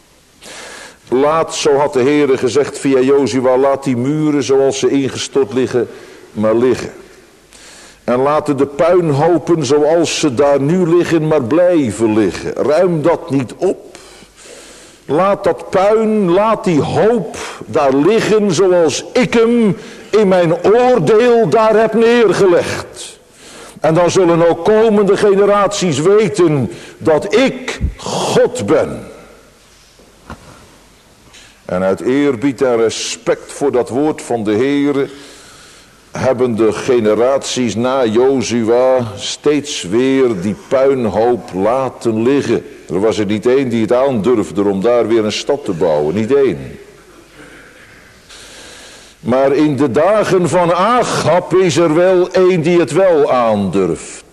Laat, zo had de Heere gezegd via Jozua, laat die muren zoals ze ingestort liggen maar liggen. En laten de puinhopen zoals ze daar nu liggen maar blijven liggen. Ruim dat niet op. Laat dat puin, laat die hoop daar liggen zoals ik hem in mijn oordeel daar heb neergelegd. En dan zullen ook komende generaties weten dat ik God ben. En uit eerbied en respect voor dat woord van de Heere hebben de generaties na Jozua steeds weer die puinhoop laten liggen. Er was er niet één die het aandurfde om daar weer een stad te bouwen, niet één. Maar in de dagen van Agab is er wel één die het wel aandurft.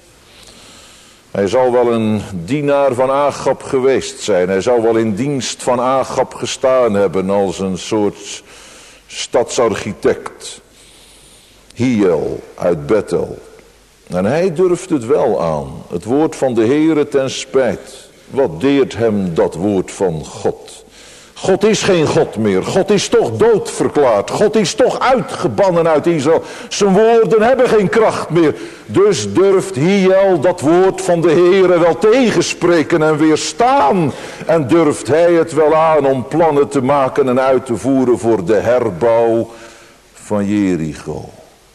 Hij zal wel een dienaar van Agab geweest zijn. Hij zal wel in dienst van Agab gestaan hebben als een soort stadsarchitect. Hiel uit Bethel. En hij durft het wel aan. Het woord van de Heere ten spijt. Wat deert hem dat woord van God? God is geen God meer. God is toch doodverklaard. God is toch uitgebannen uit Israël. Zijn woorden hebben geen kracht meer. Dus durft Hiel dat woord van de Heere wel tegenspreken en weerstaan. En durft hij het wel aan om plannen te maken en uit te voeren voor de herbouw van Jericho.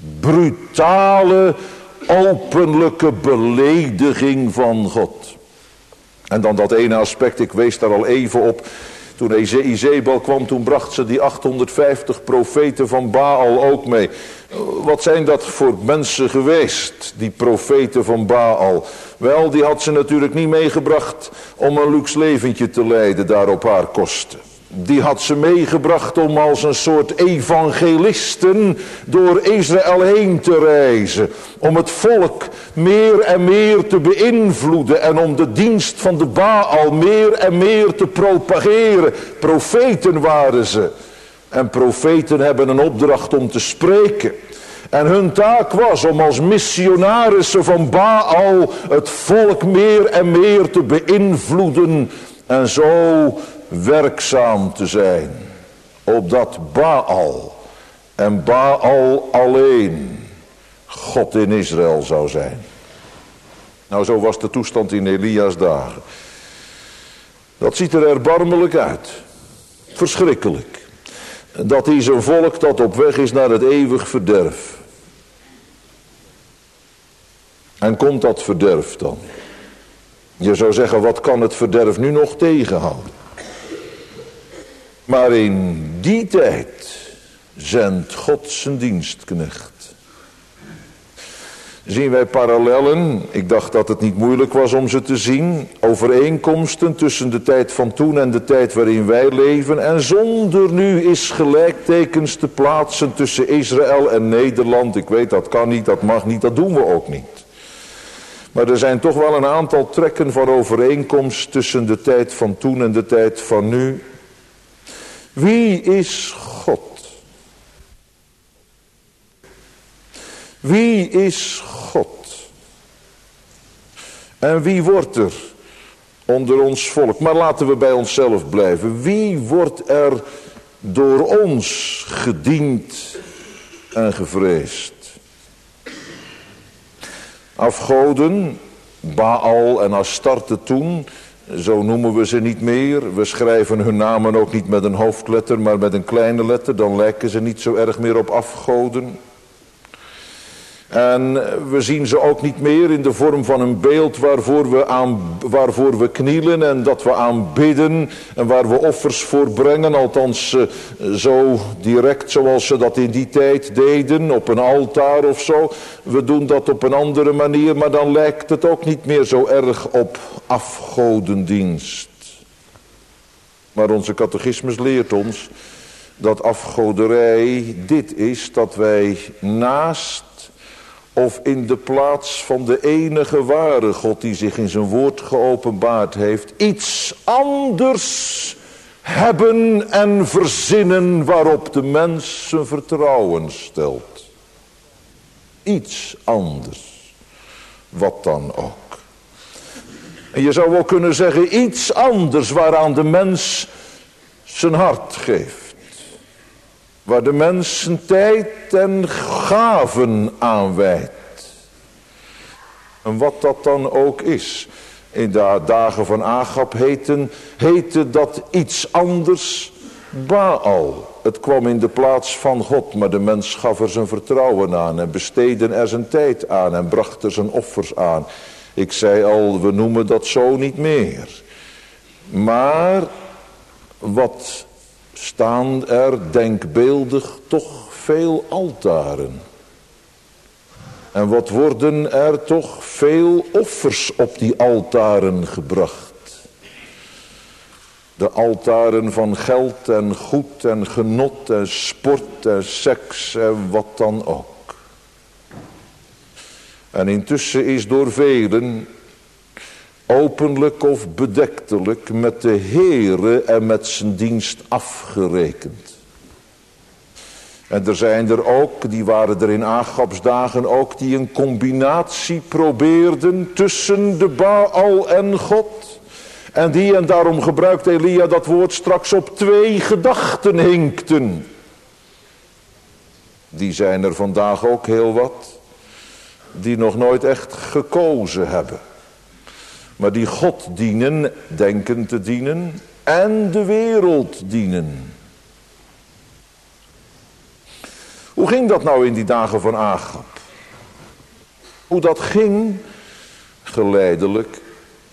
Brutale, openlijke belediging van God. En dan dat ene aspect, ik wees daar al even op. Toen Izebel kwam, toen bracht ze die achthonderdvijftig profeten van Baal ook mee. Wat zijn dat voor mensen geweest, die profeten van Baal? Wel, die had ze natuurlijk niet meegebracht om een luxe leventje te leiden daar op haar kosten. Die had ze meegebracht om als een soort evangelisten door Israël heen te reizen. Om het volk meer en meer te beïnvloeden en om de dienst van de Baal meer en meer te propageren. Profeten waren ze. En profeten hebben een opdracht om te spreken. En hun taak was om als missionarissen van Baal het volk meer en meer te beïnvloeden en zo werkzaam te zijn, opdat Baal en Baal alleen God in Israël zou zijn. Nou, zo was de toestand in Elia's dagen. Dat ziet er erbarmelijk uit. Verschrikkelijk. Dat is een volk dat op weg is naar het eeuwig verderf. En komt dat verderf dan? Je zou zeggen, wat kan het verderf nu nog tegenhouden? Maar in die tijd zendt God zijn dienstknecht. Zien wij parallellen, ik dacht dat het niet moeilijk was om ze te zien, overeenkomsten tussen de tijd van toen en de tijd waarin wij leven, en zonder nu is gelijktekens te plaatsen tussen Israël en Nederland. Ik weet, dat kan niet, dat mag niet, dat doen we ook niet. Maar er zijn toch wel een aantal trekken van overeenkomst tussen de tijd van toen en de tijd van nu. Wie is God? Wie is God? En wie wordt er onder ons volk? Maar laten we bij onszelf blijven. Wie wordt er door ons gediend en gevreesd? Afgoden, Baal en Astarte toen, zo noemen we ze niet meer. We schrijven hun namen ook niet met een hoofdletter, maar met een kleine letter. Dan lijken ze niet zo erg meer op afgoden. En we zien ze ook niet meer in de vorm van een beeld waarvoor we, aan, waarvoor we knielen en dat we aanbidden en waar we offers voor brengen. Althans zo direct zoals ze dat in die tijd deden, op een altaar of zo. We doen dat op een andere manier, maar dan lijkt het ook niet meer zo erg op afgodendienst. Maar onze catechismus leert ons dat afgoderij dit is, dat wij naast of in de plaats van de enige ware God die zich in zijn woord geopenbaard heeft, iets anders hebben en verzinnen waarop de mens zijn vertrouwen stelt. Iets anders. Wat dan ook. En je zou wel kunnen zeggen, iets anders waaraan de mens zijn hart geeft. Waar de mens zijn tijd en gaven aanwijdt. En wat dat dan ook is. In de dagen van Agab heten, heette dat iets anders Baal. Het kwam in de plaats van God, maar de mens gaf er zijn vertrouwen aan. En besteedde er zijn tijd aan en bracht er zijn offers aan. Ik zei al, we noemen dat zo niet meer. Maar wat staan er denkbeeldig toch veel altaren. En wat worden er toch veel offers op die altaren gebracht. De altaren van geld en goed en genot en sport en seks en wat dan ook. En intussen is door velen, openlijk of bedektelijk, met de Heere en met zijn dienst afgerekend. En er zijn er ook, die waren er in Agabs dagen ook, die een combinatie probeerden tussen de Baal en God. En die, en daarom gebruikt Elia dat woord straks, op twee gedachten hinkten. Die zijn er vandaag ook heel wat, die nog nooit echt gekozen hebben. Maar die God dienen, denken te dienen, en de wereld dienen. Hoe ging dat nou in die dagen van Agab? Hoe dat ging? Geleidelijk.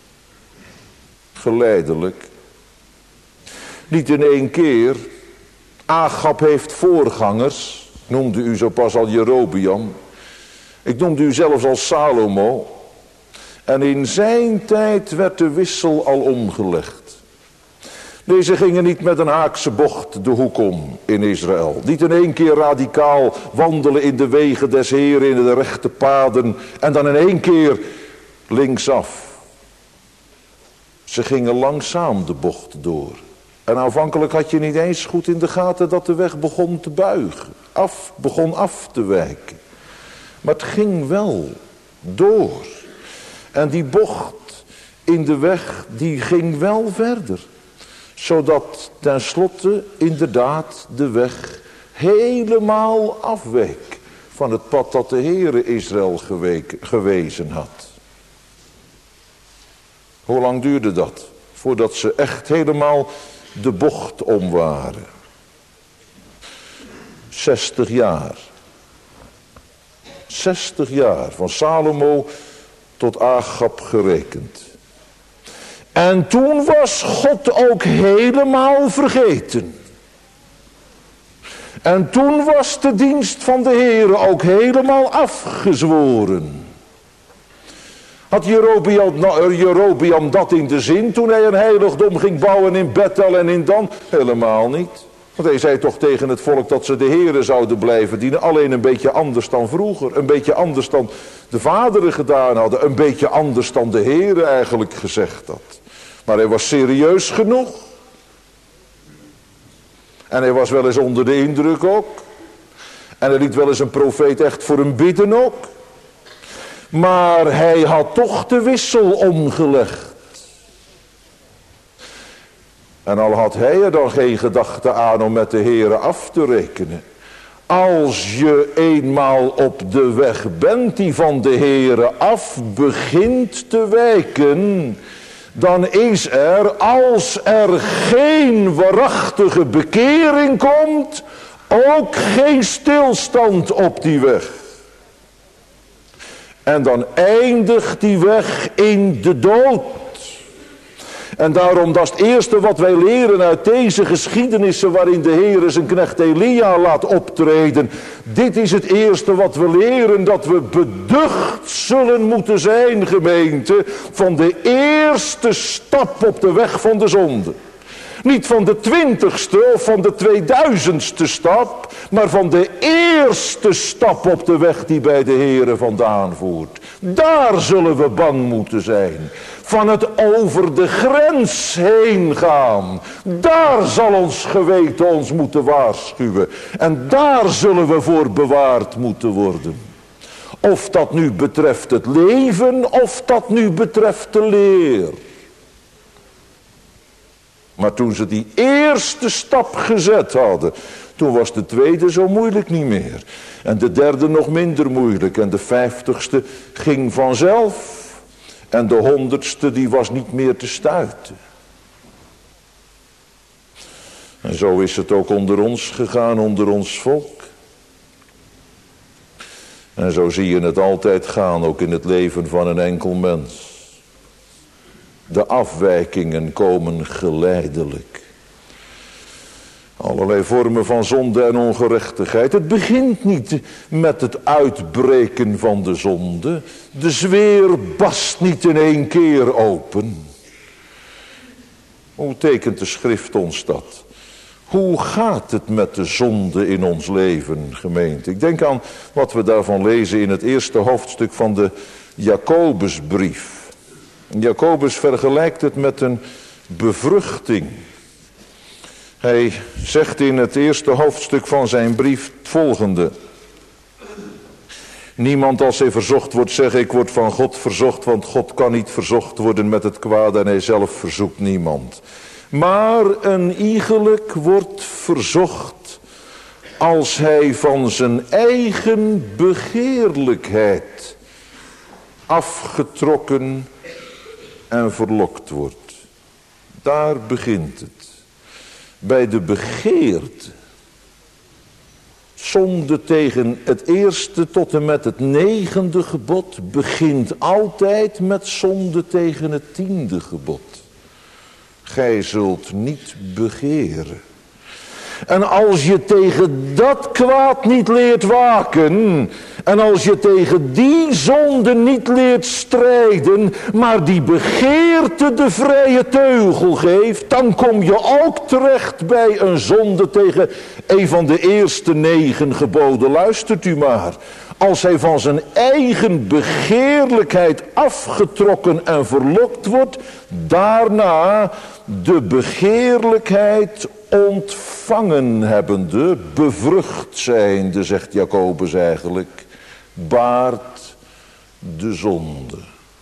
Geleidelijk. Niet in één keer. Agab heeft voorgangers. Ik noemde u zo pas al Jerobeam. Ik noemde u zelfs al Salomo. En in zijn tijd werd de wissel al omgelegd. Deze gingen niet met een haakse bocht de hoek om in Israël. Niet in één keer radicaal wandelen in de wegen des Heeren, in de rechte paden. En dan in één keer linksaf. Ze gingen langzaam de bocht door. En aanvankelijk had je niet eens goed in de gaten dat de weg begon te buigen. Af, begon af te wijken. Maar het ging wel door. En die bocht in de weg, die ging wel verder. Zodat tenslotte inderdaad de weg helemaal afweek van het pad dat de Heere Israël geweken, gewezen had. Hoe lang duurde dat? Voordat ze echt helemaal de bocht om waren. Zestig jaar. Zestig jaar, van Salomo tot Agab gerekend. En toen was God ook helemaal vergeten. En toen was de dienst van de Heere ook helemaal afgezworen. Had Jerobeam, Jerobeam dat in de zin toen hij een heiligdom ging bouwen in Bethel en in Dan? Helemaal niet. Want hij zei toch tegen het volk dat ze de Heere zouden blijven dienen. Alleen een beetje anders dan vroeger. Een beetje anders dan de vaderen gedaan hadden. Een beetje anders dan de Heere eigenlijk gezegd had. Maar hij was serieus genoeg. En hij was wel eens onder de indruk ook. En hij liet wel eens een profeet echt voor hem bidden ook. Maar hij had toch de wissel omgelegd. En al had hij er dan geen gedachte aan om met de Heere af te rekenen. Als je eenmaal op de weg bent die van de Heere af begint te wijken, dan is er, als er geen waarachtige bekering komt, ook geen stilstand op die weg. En dan eindigt die weg in de dood. En daarom, dat is het eerste wat wij leren uit deze geschiedenissen waarin de Heer zijn knecht Elia laat optreden. Dit is het eerste wat we leren, dat we beducht zullen moeten zijn, gemeente, van de eerste stap op de weg van de zonde. Niet van de twintigste of van de tweeduizendste stap, maar van de eerste stap op de weg die bij de Heere vandaan voert. Daar zullen we bang moeten zijn. Van het over de grens heen gaan. Daar zal ons geweten ons moeten waarschuwen. En daar zullen we voor bewaard moeten worden. Of dat nu betreft het leven, of dat nu betreft de leer. Maar toen ze die eerste stap gezet hadden, toen was de tweede zo moeilijk niet meer. En de derde nog minder moeilijk. En de vijftigste ging vanzelf. En de honderdste die was niet meer te stuiten. En zo is het ook onder ons gegaan, onder ons volk. En zo zie je het altijd gaan, ook in het leven van een enkel mens. De afwijkingen komen geleidelijk. Allerlei vormen van zonde en ongerechtigheid. Het begint niet met het uitbreken van de zonde. De zweer barst niet in één keer open. Hoe tekent de schrift ons dat? Hoe gaat het met de zonde in ons leven, gemeente? Ik denk aan wat we daarvan lezen in het eerste hoofdstuk van de Jacobusbrief. Jacobus vergelijkt het met een bevruchting. Hij zegt in het eerste hoofdstuk van zijn brief het volgende. Niemand als hij verzocht wordt zeggen, ik word van God verzocht, want God kan niet verzocht worden met het kwade en hij zelf verzoekt niemand. Maar een iegelijk wordt verzocht als hij van zijn eigen begeerlijkheid afgetrokken en verlokt wordt. Daar begint het. Bij de begeerte. Zonde tegen het eerste tot en met het negende gebod begint altijd met zonde tegen het tiende gebod. Gij zult niet begeren. En als je tegen dat kwaad niet leert waken, en als je tegen die zonde niet leert strijden, maar die begeerte de vrije teugel geeft, dan kom je ook terecht bij een zonde tegen een van de eerste negen geboden. Luistert u maar. Als hij van zijn eigen begeerlijkheid afgetrokken en verlokt wordt, daarna de begeerlijkheid ontvangen hebbende, bevrucht zijnde, zegt Jacobus eigenlijk, baart de zonde.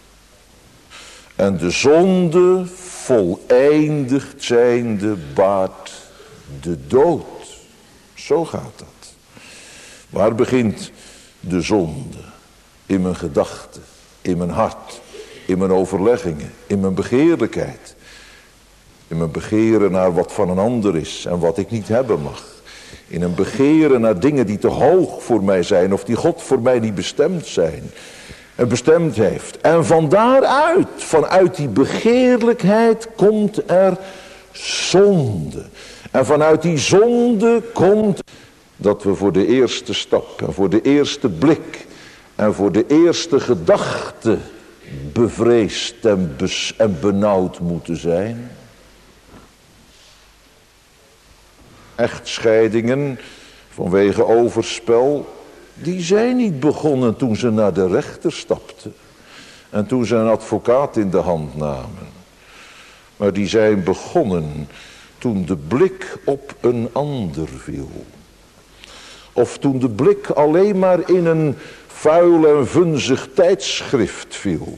En de zonde voleindigd zijnde baart de dood. Zo gaat dat. Waar begint de zonde? In mijn gedachten, in mijn hart, in mijn overleggingen, in mijn begeerlijkheid. In mijn begeren naar wat van een ander is en wat ik niet hebben mag. In een begeren naar dingen die te hoog voor mij zijn of die God voor mij niet bestemd zijn. en bestemd heeft. En van daaruit, vanuit die begeerlijkheid, komt er zonde. En vanuit die zonde komt dat we voor de eerste stap en voor de eerste blik en voor de eerste gedachte bevreesd en, bes- en benauwd moeten zijn. Echtscheidingen vanwege overspel, die zijn niet begonnen toen ze naar de rechter stapten en toen ze een advocaat in de hand namen. Maar die zijn begonnen toen de blik op een ander viel. Of toen de blik alleen maar in een vuil en vunzig tijdschrift viel.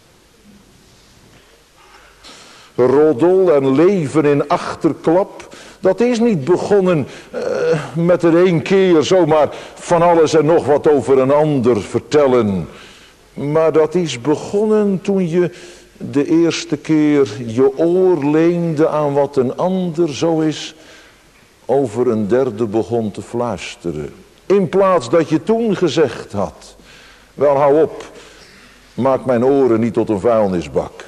Roddel en leven in achterklap, dat is niet begonnen uh, met in één keer zomaar van alles en nog wat over een ander vertellen. Maar dat is begonnen toen je de eerste keer je oor leende aan wat een ander zo is over een derde begon te fluisteren. In plaats dat je toen gezegd had, wel hou op, maak mijn oren niet tot een vuilnisbak.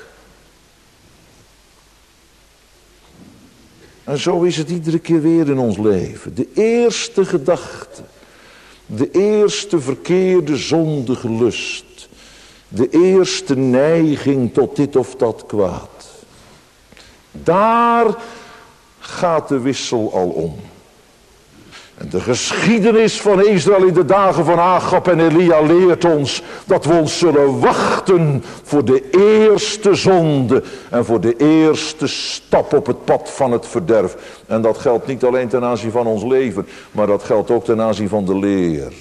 En zo is het iedere keer weer in ons leven. De eerste gedachte, de eerste verkeerde zondige lust, de eerste neiging tot dit of dat kwaad. Daar gaat de wissel al om. En de geschiedenis van Israël in de dagen van Agab en Elia leert ons dat we ons zullen wachten voor de eerste zonde en voor de eerste stap op het pad van het verderf. En dat geldt niet alleen ten aanzien van ons leven, maar dat geldt ook ten aanzien van de leer.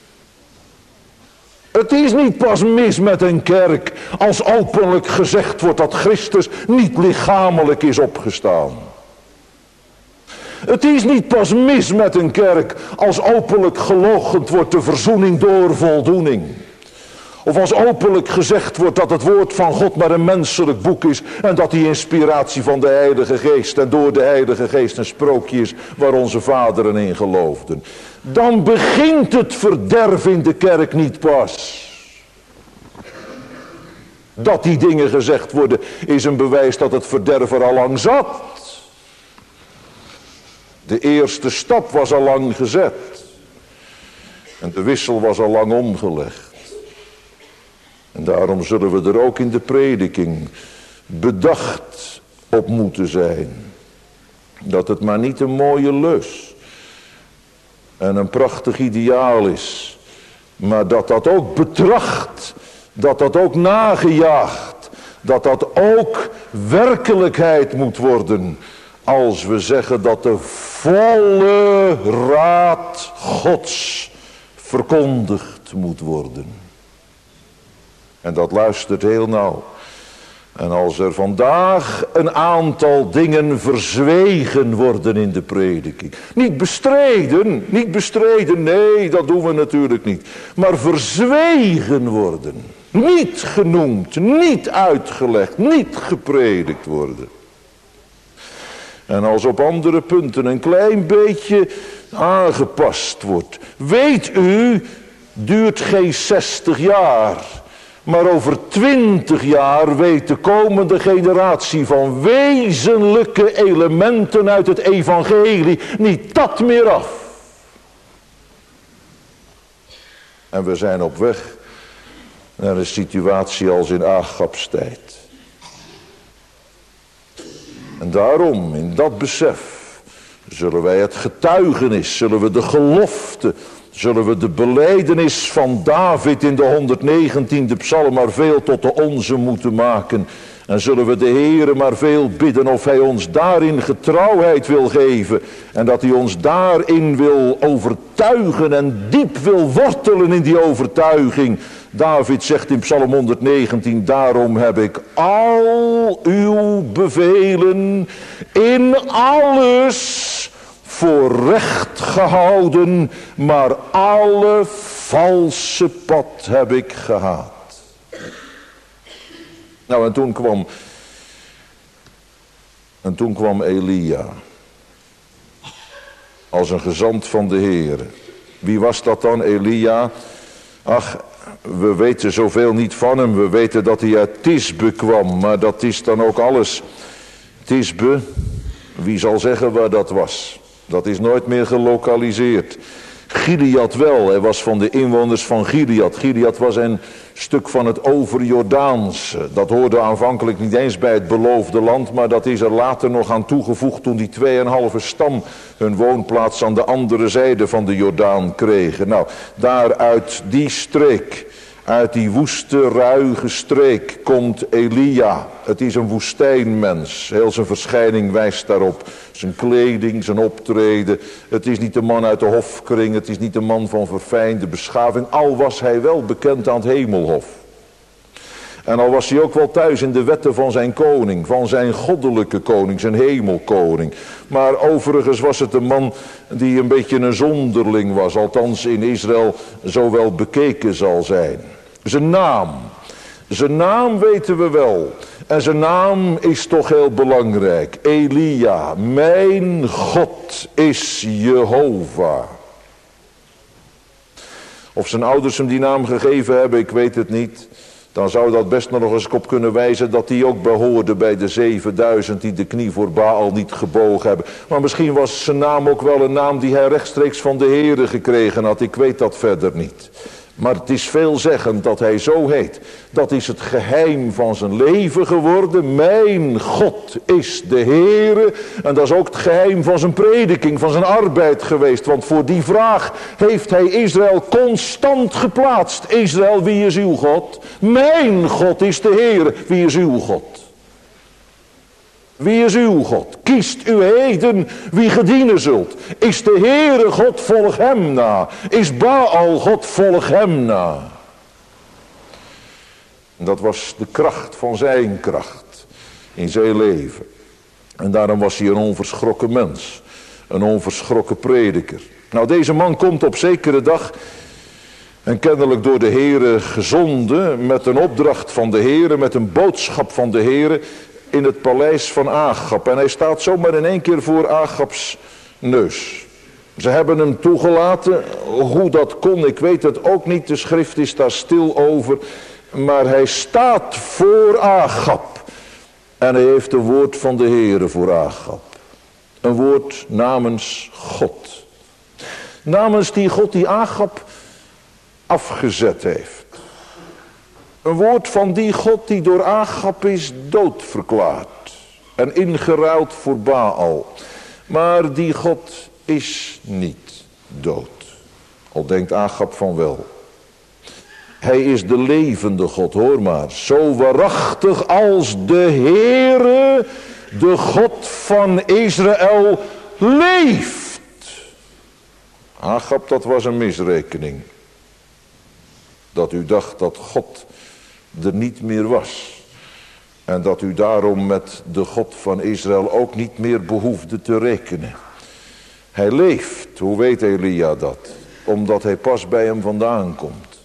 Het is niet pas mis met een kerk als openlijk gezegd wordt dat Christus niet lichamelijk is opgestaan. Het is niet pas mis met een kerk als openlijk geloochend wordt de verzoening door voldoening. Of als openlijk gezegd wordt dat het woord van God maar een menselijk boek is en dat die inspiratie van de Heilige Geest en door de Heilige Geest een sprookje is waar onze vaderen in geloofden. Dan begint het verderf in de kerk niet pas. Dat die dingen gezegd worden is een bewijs dat het verderf er al lang zat. De eerste stap was al lang gezet. En de wissel was al lang omgelegd. En daarom zullen we er ook in de prediking bedacht op moeten zijn. Dat het maar niet een mooie lus en een prachtig ideaal is. Maar dat dat ook betracht, dat dat ook nagejaagd, dat dat ook werkelijkheid moet worden. Als we zeggen dat de volle raad Gods verkondigd moet worden. En dat luistert heel nauw. En als er vandaag een aantal dingen verzwegen worden in de prediking. Niet bestreden, niet bestreden, nee, dat doen we natuurlijk niet. Maar verzwegen worden. Niet genoemd, niet uitgelegd, niet gepredikt worden. En als op andere punten een klein beetje aangepast wordt. Weet u, duurt geen zestig jaar. Maar over twintig jaar weet de komende generatie van wezenlijke elementen uit het evangelie niet dat meer af. En we zijn op weg naar een situatie als in Agabs tijd. En daarom, in dat besef, zullen wij het getuigenis, zullen we de gelofte, zullen we de belijdenis van David in de honderdnegentiende psalm maar veel tot de onze moeten maken. En zullen we de Heere maar veel bidden of hij ons daarin getrouwheid wil geven. En dat hij ons daarin wil overtuigen en diep wil wortelen in die overtuiging. David zegt in psalm honderdnegentien, daarom heb ik al uw bevelen in alles voor recht gehouden, maar alle valse pad heb ik gehaat. Nou, en toen kwam, en toen kwam Elia, als een gezant van de Heere. Wie was dat dan, Elia? Ach, we weten zoveel niet van hem. We weten dat hij uit Tisbe kwam, maar dat is dan ook alles. Tisbe, wie zal zeggen waar dat was? Dat is nooit meer gelokaliseerd. Gilead wel, hij was van de inwoners van Gilead. Gilead was een stuk van het overjordaanse. Dat hoorde aanvankelijk niet eens bij het beloofde land, maar dat is er later nog aan toegevoegd toen die tweeënhalve stam hun woonplaats aan de andere zijde van de Jordaan kregen. Nou, daar uit die streek, uit die woeste, ruige streek komt Elia. Het is een woestijnmens. Heel zijn verschijning wijst daarop. Zijn kleding, zijn optreden. Het is niet de man uit de hofkring. Het is niet de man van verfijnde beschaving. Al was hij wel bekend aan het hemelhof. En al was hij ook wel thuis in de wetten van zijn koning. Van zijn goddelijke koning, zijn hemelkoning. Maar overigens was het een man die een beetje een zonderling was. Althans in Israël zo wel bekeken zal zijn. Zijn naam. Zijn naam weten we wel. En zijn naam is toch heel belangrijk. Elia, mijn God is Jehovah. Of zijn ouders hem die naam gegeven hebben, ik weet het niet. Dan zou dat best nog eens op kunnen wijzen dat hij ook behoorde bij de zevenduizend die de knie voor Baal niet gebogen hebben. Maar misschien was zijn naam ook wel een naam die hij rechtstreeks van de Heere gekregen had. Ik weet dat verder niet. Maar het is veelzeggend dat hij zo heet. Dat is het geheim van zijn leven geworden. Mijn God is de Heere. En dat is ook het geheim van zijn prediking, van zijn arbeid geweest. Want voor die vraag heeft hij Israël constant geplaatst. Israël, wie is uw God? Mijn God is de Heere. Wie is uw God? Wie is uw God? Kiest u heden wie gedienen zult. Is de Heere God, volg hem na. Is Baal God, volg hem na. En dat was de kracht van zijn kracht in zijn leven. En daarom was hij een onverschrokken mens. Een onverschrokken prediker. Nou, deze man komt op zekere dag, en kennelijk door de Heere gezonden, met een opdracht van de Heere, met een boodschap van de Heere, in het paleis van Agab. En hij staat zomaar in één keer voor Agabs neus. Ze hebben hem toegelaten. Hoe dat kon, ik weet het ook niet. De schrift is daar stil over. Maar hij staat voor Agab. En hij heeft een woord van de Heere voor Agab. Een woord namens God. Namens die God die Agab afgezet heeft. Een woord van die God die door Agab is doodverklaard. En ingeruild voor Baal. Maar die God is niet dood. Al denkt Agab van wel. Hij is de levende God, hoor maar. Zo waarachtig als de Heere, de God van Israël, leeft. Agab, dat was een misrekening. Dat u dacht dat God er niet meer was. En dat u daarom met de God van Israël ook niet meer behoefde te rekenen. Hij leeft. Hoe weet Elia dat? Omdat hij pas bij hem vandaan komt.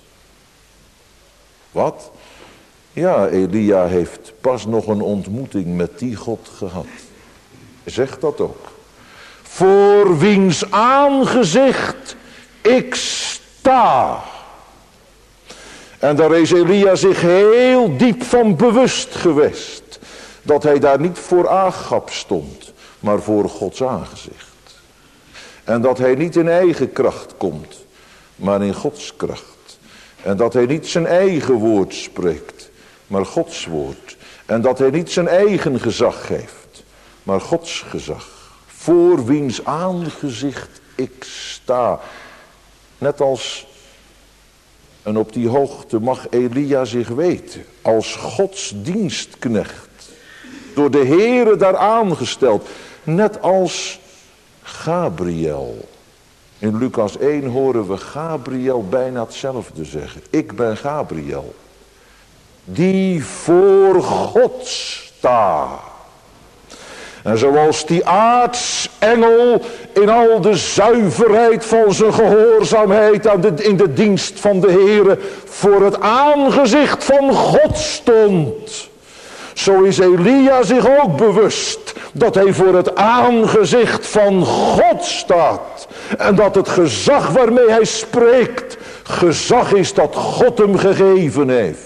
Wat? Ja, Elia heeft pas nog een ontmoeting met die God gehad. Zegt dat ook. Voor wiens aangezicht ik sta. En daar is Elia zich heel diep van bewust geweest. Dat hij daar niet voor Agab stond, maar voor Gods aangezicht. En dat hij niet in eigen kracht komt, maar in Gods kracht. En dat hij niet zijn eigen woord spreekt, maar Gods woord. En dat hij niet zijn eigen gezag geeft, maar Gods gezag. Voor wiens aangezicht ik sta. Net als... En op die hoogte mag Elia zich weten. Als Gods dienstknecht. Door de Heere daar aangesteld. Net als Gabriel. In Lucas één horen we Gabriel bijna hetzelfde zeggen. Ik ben Gabriel. Die voor God staat. En zoals die aartsengel in al de zuiverheid van zijn gehoorzaamheid aan de, in de dienst van de Heere voor het aangezicht van God stond. Zo is Elia zich ook bewust dat hij voor het aangezicht van God staat. En dat het gezag waarmee hij spreekt gezag is dat God hem gegeven heeft.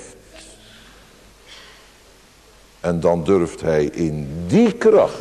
En dan durft hij in die kracht.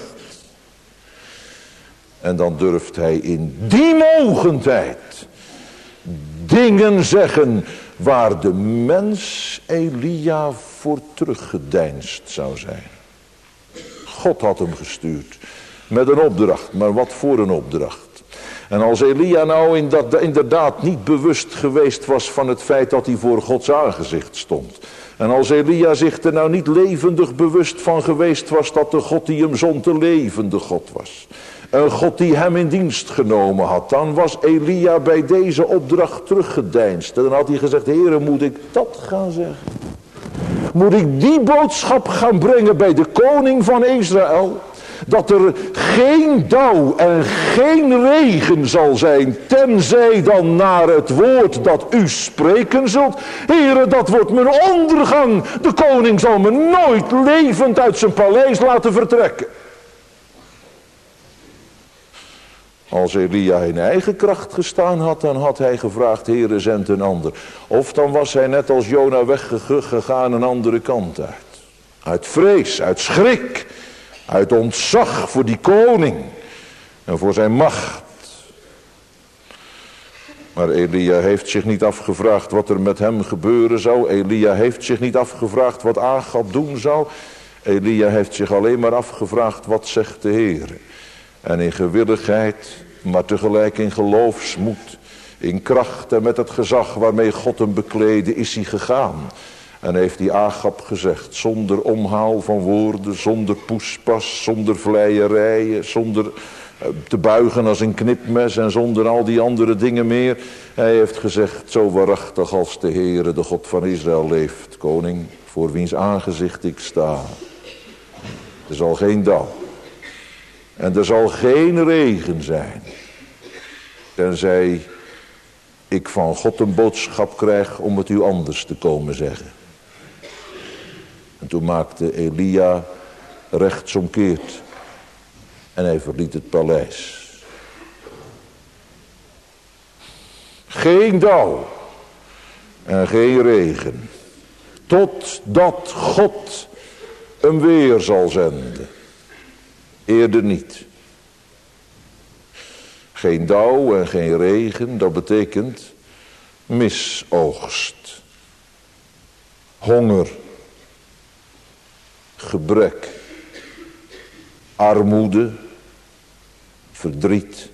En dan durft hij in die mogendheid dingen zeggen waar de mens Elia voor teruggedeinsd zou zijn. God had hem gestuurd met een opdracht, maar wat voor een opdracht. En als Elia nou inderdaad niet bewust geweest was van het feit dat hij voor Gods aangezicht stond. En als Elia zich er nou niet levendig bewust van geweest was dat de God die hem zond de levende God was. Een God die hem in dienst genomen had. Dan was Elia bij deze opdracht teruggedeinsd. En dan had hij gezegd, Heere, moet ik dat gaan zeggen? Moet ik die boodschap gaan brengen bij de koning van Israël? Dat er geen dauw en geen regen zal zijn, tenzij dan naar het woord dat u spreken zult. Heere, dat wordt mijn ondergang. De koning zal me nooit levend uit zijn paleis laten vertrekken. Als Elia in eigen kracht gestaan had, dan had hij gevraagd, Heere, zend een ander. Of dan was hij net als Jona weggegaan een andere kant uit. Uit vrees, uit schrik, uit ontzag voor die koning en voor zijn macht. Maar Elia heeft zich niet afgevraagd wat er met hem gebeuren zou. Elia heeft zich niet afgevraagd wat Agab doen zou. Elia heeft zich alleen maar afgevraagd, wat zegt de Heer? En in gewilligheid, maar tegelijk in geloofsmoed, in kracht en met het gezag waarmee God hem bekleedde, is hij gegaan. En heeft die Agab gezegd, zonder omhaal van woorden, zonder poespas, zonder vleierijen, zonder te buigen als een knipmes en zonder al die andere dingen meer. Hij heeft gezegd, zo waarachtig als de Heere, de God van Israël leeft, koning, voor wiens aangezicht ik sta. Er zal geen dauw. En er zal geen regen zijn. Tenzij ik van God een boodschap krijg om het u anders te komen zeggen. En toen maakte Elia rechtsomkeert. En hij verliet het paleis. Geen dauw. En geen regen. Totdat God hem weer zal zenden. Eerder niet. Geen dauw en geen regen, dat betekent misoogst. Honger. Gebrek. Armoede. Verdriet.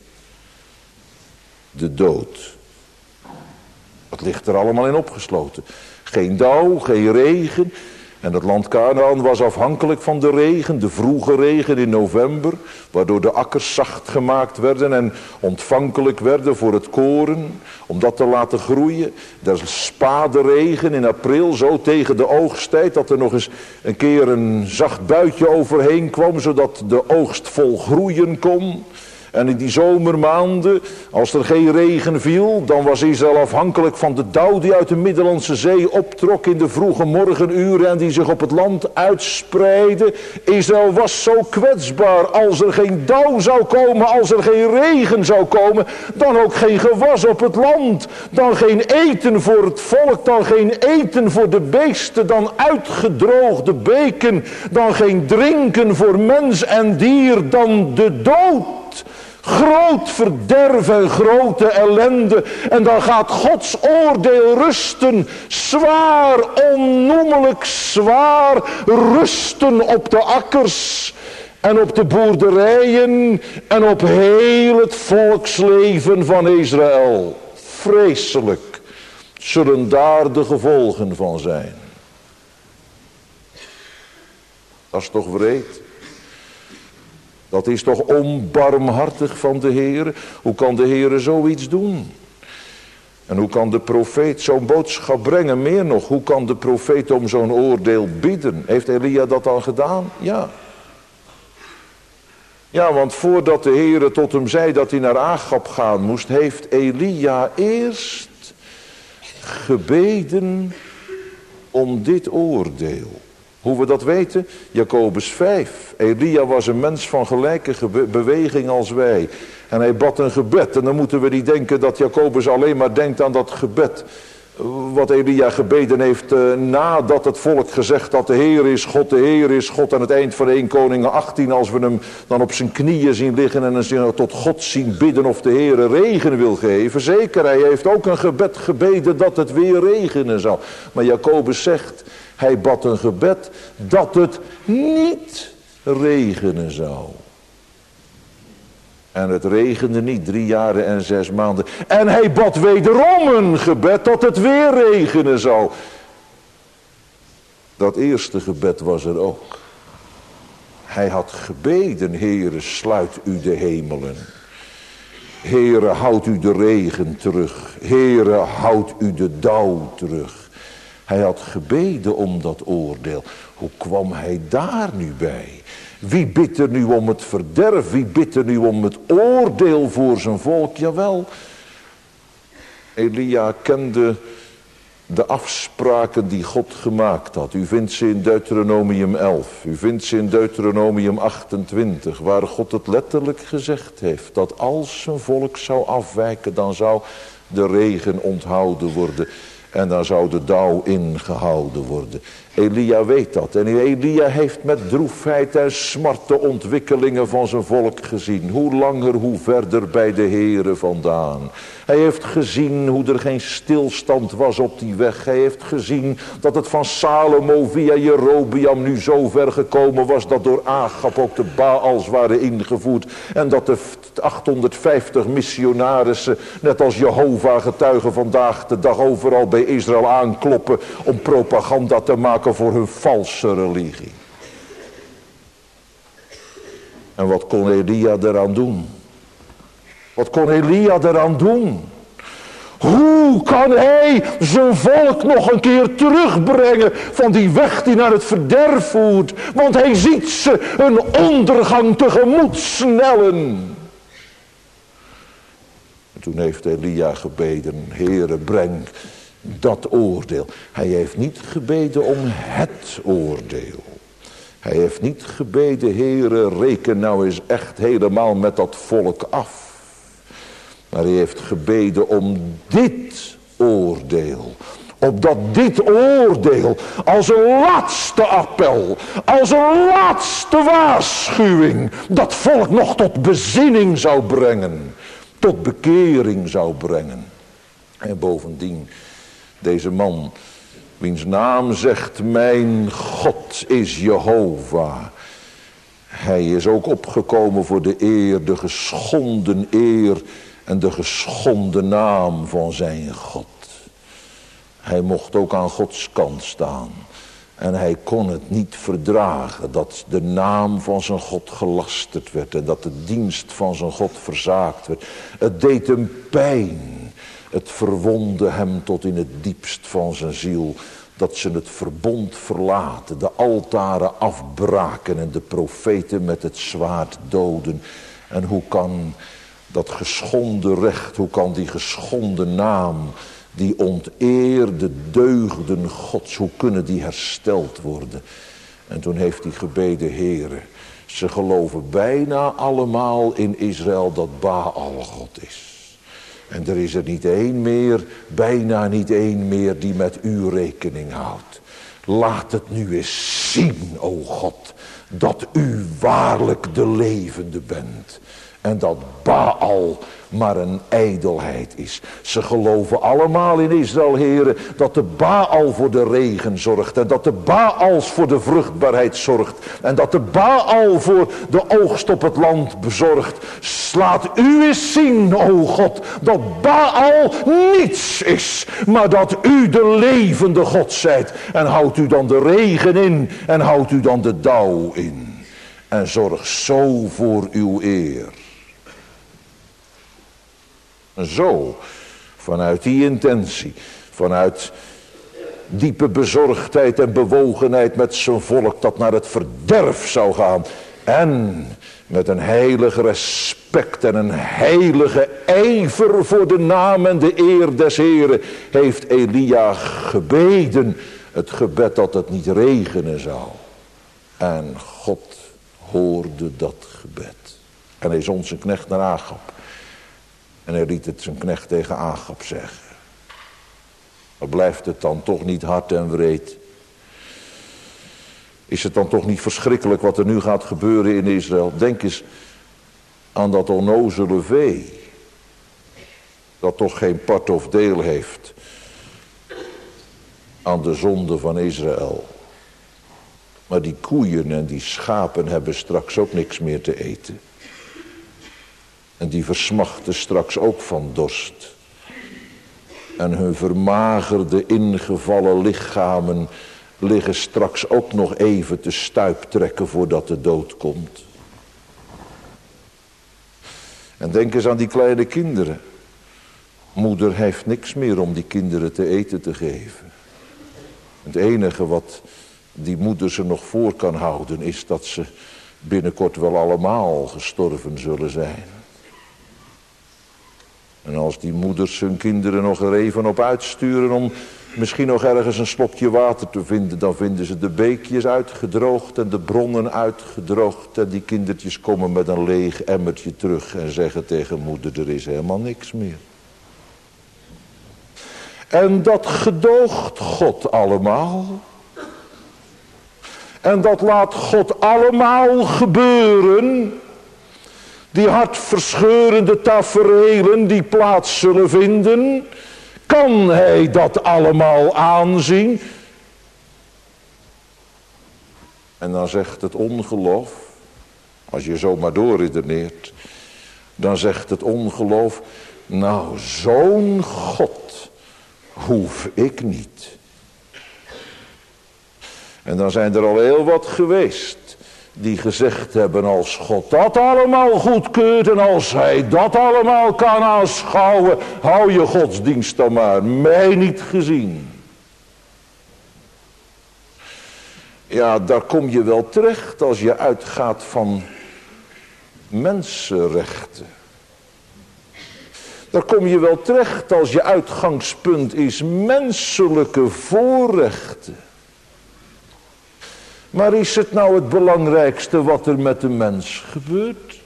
De dood. Dat ligt er allemaal in opgesloten. Geen dauw, geen regen. En het land Kanaan was afhankelijk van de regen, de vroege regen in november, waardoor de akkers zacht gemaakt werden en ontvankelijk werden voor het koren, om dat te laten groeien. De spade regen in april, zo tegen de oogsttijd, dat er nog eens een keer een zacht buitje overheen kwam, zodat de oogst vol groeien kon. En in die zomermaanden, als er geen regen viel, dan was Israël afhankelijk van de dauw die uit de Middellandse Zee optrok in de vroege morgenuren en die zich op het land uitspreidde. Israël was zo kwetsbaar. Als er geen dauw zou komen, als er geen regen zou komen, dan ook geen gewas op het land. Dan geen eten voor het volk, dan geen eten voor de beesten, dan uitgedroogde beken, dan geen drinken voor mens en dier, dan de dood. Groot verderf en grote ellende. En dan gaat Gods oordeel rusten. Zwaar, onnoemelijk zwaar. Rusten op de akkers. En op de boerderijen. En op heel het volksleven van Israël. Vreselijk zullen daar de gevolgen van zijn. Dat is toch wreed? Dat is toch onbarmhartig van de Heer? Hoe kan de Heer zoiets doen? En hoe kan de profeet zo'n boodschap brengen? Meer nog, hoe kan de profeet om zo'n oordeel bidden? Heeft Elia dat al gedaan? Ja. Ja, want voordat de Heer tot hem zei dat hij naar Agab gaan moest, heeft Elia eerst gebeden om dit oordeel. Hoe we dat weten? Jacobus vijf. Elia was een mens van gelijke beweging als wij. En hij bad een gebed. En dan moeten we niet denken dat Jacobus alleen maar denkt aan dat gebed wat Elia gebeden heeft uh, nadat het volk gezegd had: de Heer is God, de Heer is God. Aan het eind van Eerste Koningen achttien, als we hem dan op zijn knieën zien liggen en dan tot God zien bidden of de Heer regen wil geven. Zeker, hij heeft ook een gebed gebeden dat het weer regenen zou. Maar Jacobus zegt, hij bad een gebed dat het niet regenen zou. En het regende niet drie jaren en zes maanden. En hij bad wederom een gebed dat het weer regenen zou. Dat eerste gebed was er ook. Hij had gebeden: Heere, sluit u de hemelen. Heere, houd u de regen terug. Heere, houd u de dauw terug. Hij had gebeden om dat oordeel. Hoe kwam hij daar nu bij? Wie bidt er nu om het verderf? Wie bidt er nu om het oordeel voor zijn volk? Jawel, Elia kende de afspraken die God gemaakt had. U vindt ze in Deuteronomium elf. U vindt ze in Deuteronomium achtentwintig. Waar God het letterlijk gezegd heeft. Dat als zijn volk zou afwijken, dan zou de regen onthouden worden. En dan zou de dauw ingehouden worden. Elia weet dat. En Elia heeft met droefheid en smart de ontwikkelingen van zijn volk gezien. Hoe langer, hoe verder bij de Heere vandaan. Hij heeft gezien hoe er geen stilstand was op die weg. Hij heeft gezien dat het van Salomo via Jerobeam nu zo ver gekomen was dat door Agab ook de Baals waren ingevoerd. En dat de achthonderdvijftig missionarissen, net als Jehovah getuigen vandaag de dag, overal bij Israël aankloppen om propaganda te maken voor hun valse religie. En wat kon Elia eraan doen? Wat kon Elia eraan doen? Hoe kan hij zijn volk nog een keer terugbrengen van die weg die naar het verderf voert? Want hij ziet ze een ondergang tegemoet snellen. En toen heeft Elia gebeden: Heere, breng dat oordeel. Hij heeft niet gebeden om het oordeel. Hij heeft niet gebeden: Heere, reken nou eens echt helemaal met dat volk af. Maar hij heeft gebeden om dit oordeel. Opdat dit oordeel als een laatste appel, als een laatste waarschuwing, dat volk nog tot bezinning zou brengen. Tot bekering zou brengen. En bovendien, deze man, wiens naam zegt: mijn God is Jehovah. Hij is ook opgekomen voor de eer, de geschonden eer en de geschonden naam van zijn God. Hij mocht ook aan Gods kant staan. En hij kon het niet verdragen dat de naam van zijn God gelasterd werd. En dat de dienst van zijn God verzaakt werd. Het deed hem pijn. Het verwondde hem tot in het diepst van zijn ziel. Dat ze het verbond verlaten. De altaren afbraken. En de profeten met het zwaard doden. En hoe kan dat geschonden recht. Hoe kan die geschonden naam. Die onteerde deugden Gods. Hoe kunnen die hersteld worden? En toen heeft hij gebeden: Heere, ze geloven bijna allemaal in Israël dat Baal God is. En er is er niet één meer, bijna niet één meer die met u rekening houdt. Laat het nu eens zien, o God, dat u waarlijk de levende bent. En dat Baal maar een ijdelheid is. Ze geloven allemaal in Israël, heren, dat de Baal voor de regen zorgt. En dat de Baals voor de vruchtbaarheid zorgt. En dat de Baal voor de oogst op het land bezorgt. Laat u eens zien, o God, dat Baal niets is. Maar dat u de levende God zijt. En houdt u dan de regen in. En houdt u dan de dauw in. En zorg zo voor uw eer. En zo, vanuit die intentie, vanuit diepe bezorgdheid en bewogenheid met zijn volk dat naar het verderf zou gaan. En met een heilig respect en een heilige ijver voor de naam en de eer des Heren heeft Elia gebeden. Het gebed dat het niet regenen zou. En God hoorde dat gebed. En hij zond zijn knecht naar Agab. En hij liet het zijn knecht tegen Agab zeggen. Maar blijft het dan toch niet hard en wreed? Is het dan toch niet verschrikkelijk wat er nu gaat gebeuren in Israël? Denk eens aan dat onnozele vee. Dat toch geen part of deel heeft aan de zonde van Israël. Maar die koeien en die schapen hebben straks ook niks meer te eten. En die versmachten straks ook van dorst. En hun vermagerde, ingevallen lichamen liggen straks ook nog even te stuiptrekken voordat de dood komt. En denk eens aan die kleine kinderen. Moeder heeft niks meer om die kinderen te eten te geven. Het enige wat die moeder ze nog voor kan houden is dat ze binnenkort wel allemaal gestorven zullen zijn. En als die moeders hun kinderen nog er even op uitsturen om misschien nog ergens een slokje water te vinden, dan vinden ze de beekjes uitgedroogd en de bronnen uitgedroogd. En die kindertjes komen met een leeg emmertje terug en zeggen tegen moeder, er is helemaal niks meer. En dat gedoogt God allemaal. En dat laat God allemaal gebeuren. Die hartverscheurende taferelen die plaats zullen vinden. Kan hij dat allemaal aanzien? En dan zegt het ongeloof, als je zomaar doorredeneert, dan zegt het ongeloof, nou zo'n God hoef ik niet. En dan zijn er al heel wat geweest die gezegd hebben, als God dat allemaal goedkeurt en als hij dat allemaal kan aanschouwen, hou je godsdienst dan maar, mij niet gezien. Ja, daar kom je wel terecht als je uitgaat van mensenrechten. Daar kom je wel terecht als je uitgangspunt is menselijke voorrechten. Maar is het nou het belangrijkste wat er met de mens gebeurt?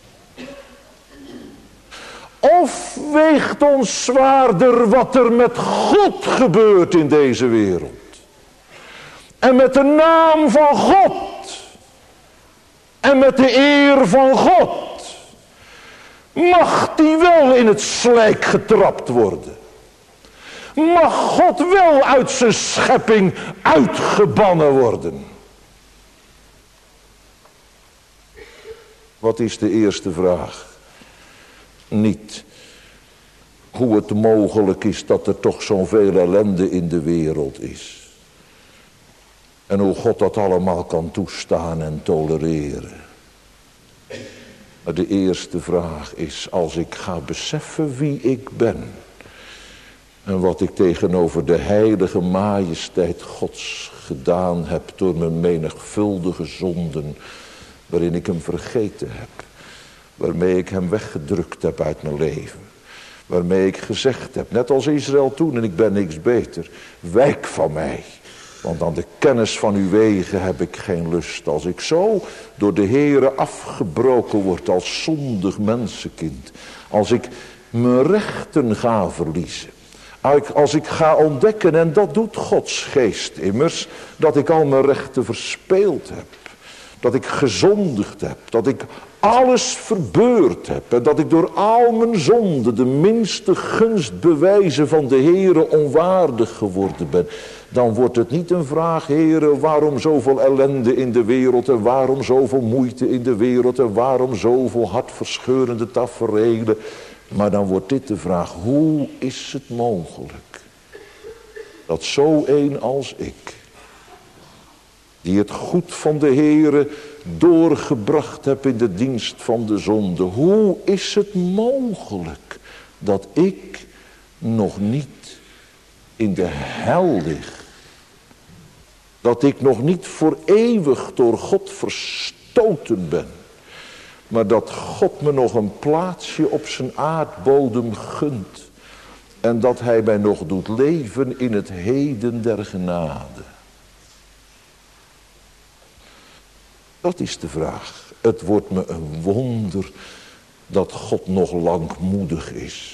Of weegt ons zwaarder wat er met God gebeurt in deze wereld? En met de naam van God. En met de eer van God. Mag die wel in het slijk getrapt worden? Mag God wel uit zijn schepping uitgebannen worden? Wat is de eerste vraag? Niet hoe het mogelijk is dat er toch zo'n veel ellende in de wereld is. En hoe God dat allemaal kan toestaan en tolereren. Maar de eerste vraag is, als ik ga beseffen wie ik ben. En wat ik tegenover de heilige majesteit Gods gedaan heb door mijn menigvuldige zonden. Waarin ik hem vergeten heb. Waarmee ik hem weggedrukt heb uit mijn leven. Waarmee ik gezegd heb, net als Israël toen, en ik ben niks beter. Wijk van mij. Want aan de kennis van uw wegen heb ik geen lust. Als ik zo door de Heere afgebroken word als zondig mensenkind. Als ik mijn rechten ga verliezen. Als ik ga ontdekken, en dat doet Gods geest immers, dat ik al mijn rechten verspeeld heb. Dat ik gezondigd heb. Dat ik alles verbeurd heb. En dat ik door al mijn zonden de minste gunstbewijzen van de Heere onwaardig geworden ben. Dan wordt het niet een vraag, Heere, waarom zoveel ellende in de wereld. En waarom zoveel moeite in de wereld. En waarom zoveel hartverscheurende taferelen. Maar dan wordt dit de vraag, hoe is het mogelijk dat zo een als ik, die het goed van de Heere doorgebracht heb in de dienst van de zonde. Hoe is het mogelijk dat ik nog niet in de hel lig? Dat ik nog niet voor eeuwig door God verstoten ben. Maar dat God me nog een plaatsje op zijn aardbodem gunt. En dat hij mij nog doet leven in het heden der genade. Dat is de vraag. Het wordt me een wonder dat God nog langmoedig is.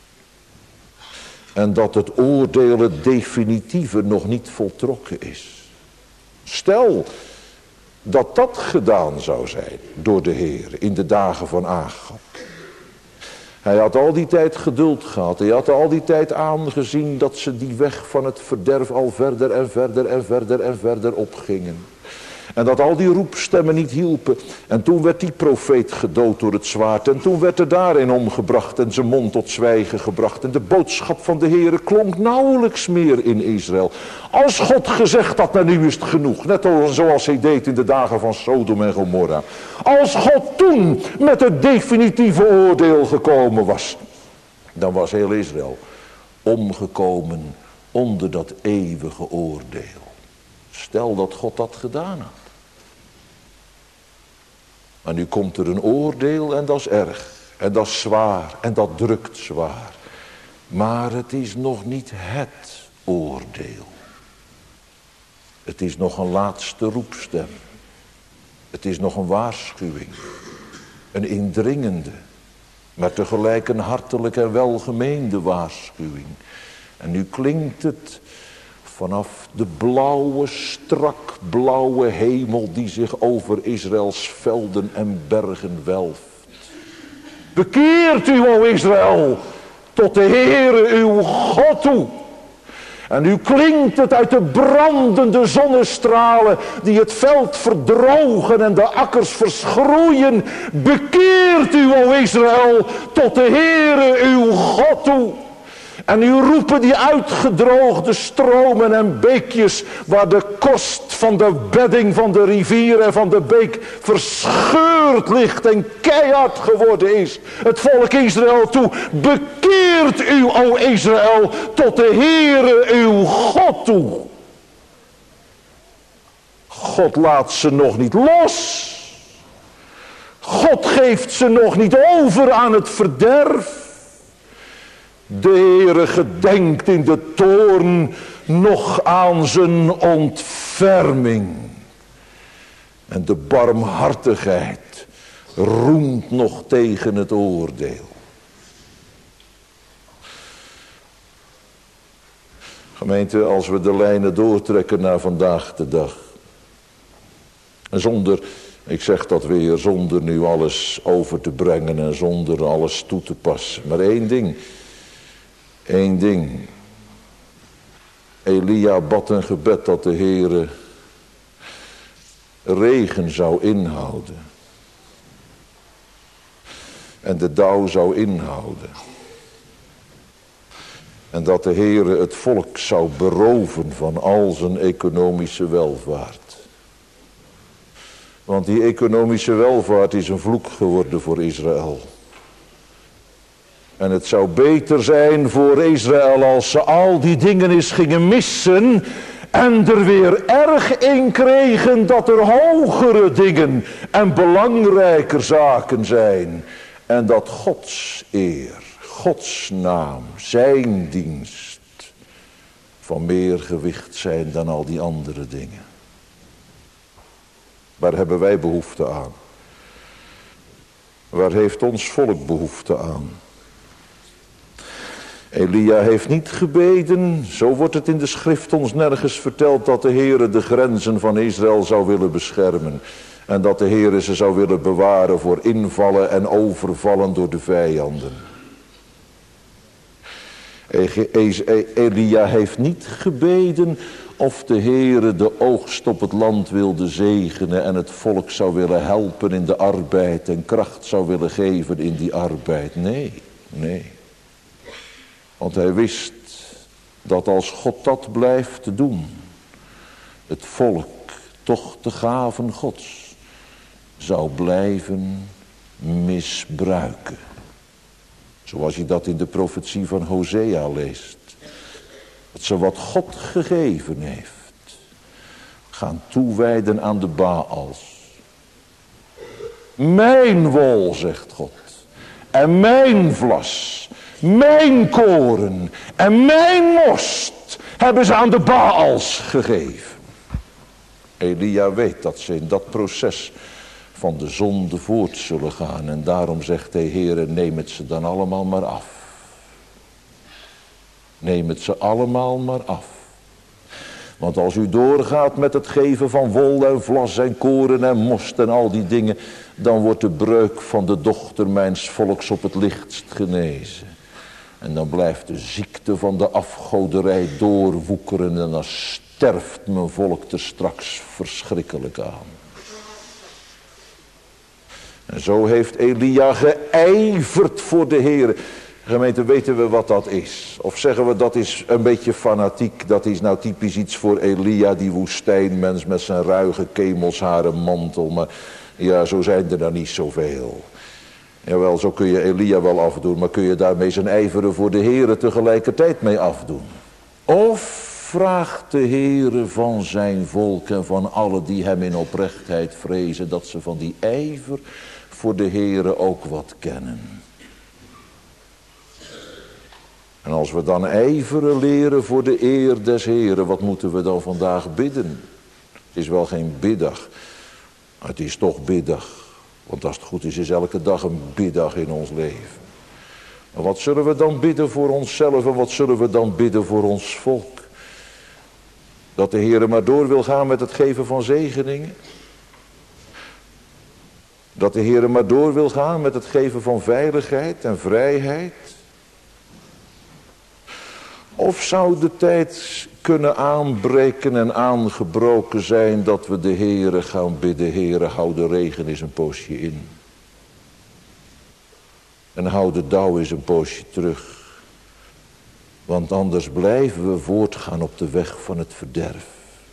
En dat het oordeel, het definitieve, nog niet voltrokken is. Stel dat dat gedaan zou zijn door de Heer in de dagen van Agab. Hij had al die tijd geduld gehad. Hij had al die tijd aangezien dat ze die weg van het verderf al verder en verder en verder en verder opgingen. En dat al die roepstemmen niet hielpen. En toen werd die profeet gedood door het zwaard. En toen werd er daarin omgebracht en zijn mond tot zwijgen gebracht. En de boodschap van de Heere klonk nauwelijks meer in Israël. Als God gezegd had, nou nu is het genoeg. Net zoals hij deed in de dagen van Sodom en Gomorra. Als God toen met het definitieve oordeel gekomen was. Dan was heel Israël omgekomen onder dat eeuwige oordeel. Stel dat God dat gedaan had. Maar nu komt er een oordeel en dat is erg. En dat is zwaar en dat drukt zwaar. Maar het is nog niet het oordeel. Het is nog een laatste roepstem. Het is nog een waarschuwing. Een indringende. Maar tegelijk een hartelijke en welgemeende waarschuwing. En nu klinkt het vanaf de blauwe, strak blauwe hemel die zich over Israëls velden en bergen welft. Bekeert u, o Israël, tot de Heere uw God toe. En nu klinkt het uit de brandende zonnestralen die het veld verdrogen en de akkers verschroeien. Bekeert u, o Israël, tot de Heere uw God toe. En nu roepen die uitgedroogde stromen en beekjes, waar de kost van de bedding van de rivier en van de beek verscheurd ligt en keihard geworden is. Het volk Israël toe, bekeert u, o Israël, tot de Heere uw God toe. God laat ze nog niet los. God geeft ze nog niet over aan het verderf. De Heere gedenkt in de toorn nog aan zijn ontferming. En de barmhartigheid roemt nog tegen het oordeel. Gemeente, als we de lijnen doortrekken naar vandaag de dag. Zonder, ik zeg dat weer, zonder nu alles over te brengen en zonder alles toe te passen. Maar één ding... Eén ding. Elia bad een gebed dat de Heere regen zou inhouden. En de dauw zou inhouden. En dat de Heere het volk zou beroven van al zijn economische welvaart. Want die economische welvaart is een vloek geworden voor Israël. En het zou beter zijn voor Israël als ze al die dingen eens gingen missen en er weer erg in kregen dat er hogere dingen en belangrijker zaken zijn. En dat Gods eer, Gods naam, zijn dienst van meer gewicht zijn dan al die andere dingen. Waar hebben wij behoefte aan? Waar heeft ons volk behoefte aan? Elia heeft niet gebeden, zo wordt het in de schrift ons nergens verteld, dat de Heere de grenzen van Israël zou willen beschermen. En dat de Heere ze zou willen bewaren voor invallen en overvallen door de vijanden. Elia heeft niet gebeden of de Heere de oogst op het land wilde zegenen en het volk zou willen helpen in de arbeid en kracht zou willen geven in die arbeid. Nee, nee. Want hij wist dat als God dat blijft doen, het volk toch de gaven Gods zou blijven misbruiken. Zoals je dat in de profetie van Hosea leest. Dat ze wat God gegeven heeft gaan toewijden aan de Baals. Mijn wol, zegt God, en mijn vlas, mijn koren en mijn most hebben ze aan de Baals gegeven. Elia weet dat ze in dat proces van de zonde voort zullen gaan. En daarom zegt de Heere, neem het ze dan allemaal maar af. Neem het ze allemaal maar af. Want als u doorgaat met het geven van wol en vlas en koren en most en al die dingen, dan wordt de breuk van de dochter mijns volks op het lichtst genezen. En dan blijft de ziekte van de afgoderij doorwoekeren en dan sterft mijn volk er straks verschrikkelijk aan. En zo heeft Elia geijverd voor de Heer. Gemeente, weten we wat dat is? Of zeggen we dat is een beetje fanatiek, dat is nou typisch iets voor Elia, die woestijnmens met zijn ruige kemelsharen mantel. Maar ja, zo zijn er dan niet zoveel. Jawel, zo kun je Elia wel afdoen, maar kun je daarmee zijn ijveren voor de Heere tegelijkertijd mee afdoen? Of vraagt de Heere van zijn volk en van allen die hem in oprechtheid vrezen, dat ze van die ijver voor de Heere ook wat kennen? En als we dan ijveren leren voor de eer des Heren, wat moeten we dan vandaag bidden? Het is wel geen biddag, maar het is toch biddag. Want als het goed is, is elke dag een biddag in ons leven. Maar wat zullen we dan bidden voor onszelf en wat zullen we dan bidden voor ons volk? Dat de Heere maar door wil gaan met het geven van zegeningen. Dat de Heere maar door wil gaan met het geven van veiligheid en vrijheid. Of zou de tijd kunnen aanbreken en aangebroken zijn dat we de Heere gaan bidden. Heere, hou de regen eens een poosje in. En hou de dauw eens een poosje terug. Want anders blijven we voortgaan op de weg van het verderf.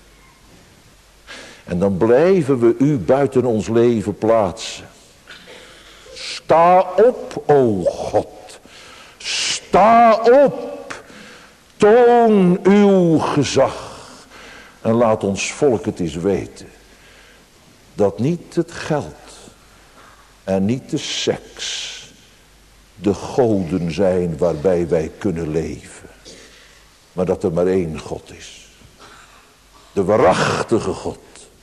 En dan blijven we u buiten ons leven plaatsen. Sta op, o God. Sta op. Toon uw gezag. En laat ons volk het eens weten. Dat niet het geld en niet de seks de goden zijn waarbij wij kunnen leven. Maar dat er maar één God is. De waarachtige God.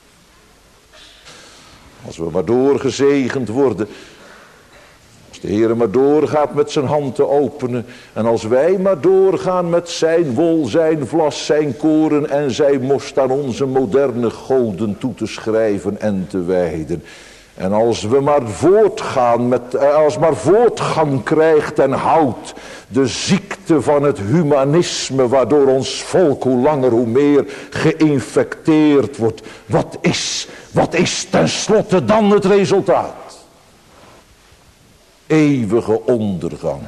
Als we maar doorgezegend worden. Als de Heer maar doorgaat met zijn hand te openen. En als wij maar doorgaan met zijn wol, zijn vlas, zijn koren en zijn most aan onze moderne goden toe te schrijven en te wijden. En als we maar voortgaan, met, als maar voortgang krijgt en houdt de ziekte van het humanisme, waardoor ons volk hoe langer hoe meer geïnfecteerd wordt. Wat is, wat is tenslotte dan het resultaat? Eeuwige ondergang.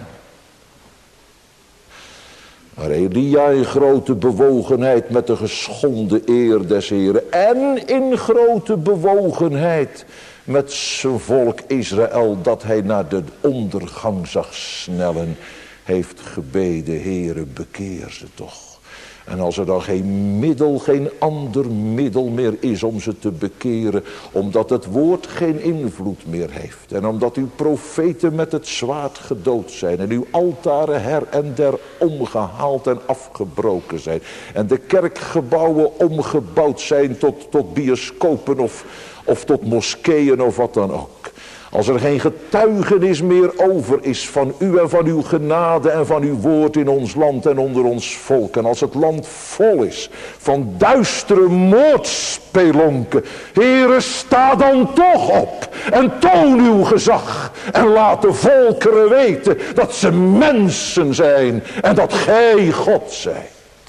Maar Elia in grote bewogenheid met de geschonden eer des Heren en in grote bewogenheid met zijn volk Israël, dat hij naar de ondergang zag snellen, heeft gebeden, Heere, bekeer ze toch. En als er dan geen middel, geen ander middel meer is om ze te bekeren, omdat het woord geen invloed meer heeft, en omdat uw profeten met het zwaard gedood zijn, en uw altaren her en der omgehaald en afgebroken zijn, en de kerkgebouwen omgebouwd zijn tot, tot bioscopen of, of tot moskeeën of wat dan ook. Als er geen getuigenis meer over is van u en van uw genade en van uw woord in ons land en onder ons volk. En als het land vol is van duistere moordspelonken. Heere, sta dan toch op en toon uw gezag. En laat de volkeren weten dat ze mensen zijn en dat gij God zijt.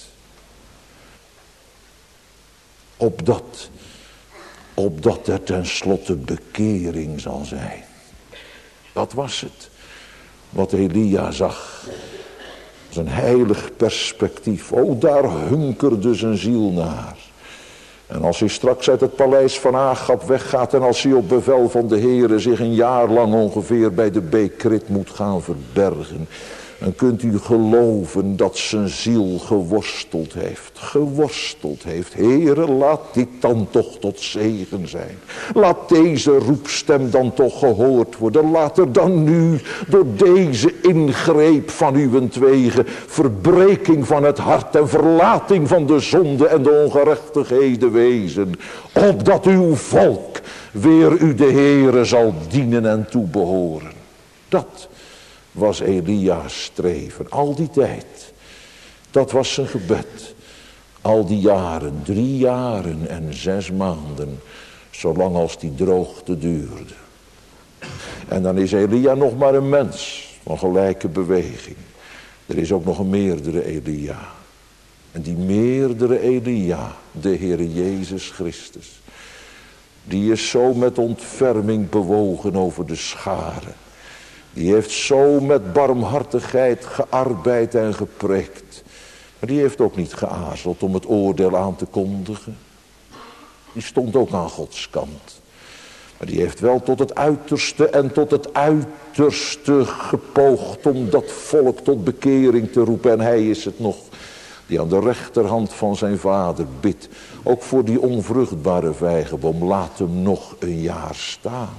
Opdat... Opdat er tenslotte bekering zal zijn. Dat was het. Wat Elia zag. Dat is een heilig perspectief. O, daar hunkerde zijn ziel naar. En als hij straks uit het paleis van Agab weggaat. En als hij op bevel van de Heere zich een jaar lang ongeveer bij de beek Krit moet gaan verbergen. Dan kunt u geloven dat zijn ziel geworsteld heeft. Geworsteld heeft. Heere, laat dit dan toch tot zegen zijn. Laat deze roepstem dan toch gehoord worden. Laat er dan nu door deze ingreep van uwentwege verbreking van het hart en verlating van de zonde en de ongerechtigheden wezen. Opdat uw volk weer u de Heere zal dienen en toebehoren. Dat was Elia's streven, al die tijd. Dat was zijn gebed. Al die jaren, drie jaren en zes maanden, zolang als die droogte duurde. En dan is Elia nog maar een mens van gelijke beweging. Er is ook nog een meerdere Elia. En die meerdere Elia, de Heere Jezus Christus, die is zo met ontferming bewogen over de schare. Die heeft zo met barmhartigheid gearbeid en gepreekt. Maar die heeft ook niet geaarzeld om het oordeel aan te kondigen. Die stond ook aan Gods kant. Maar die heeft wel tot het uiterste en tot het uiterste gepoogd om dat volk tot bekering te roepen. En hij is het nog die aan de rechterhand van zijn vader bidt. Ook voor die onvruchtbare vijgenboom, laat hem nog een jaar staan.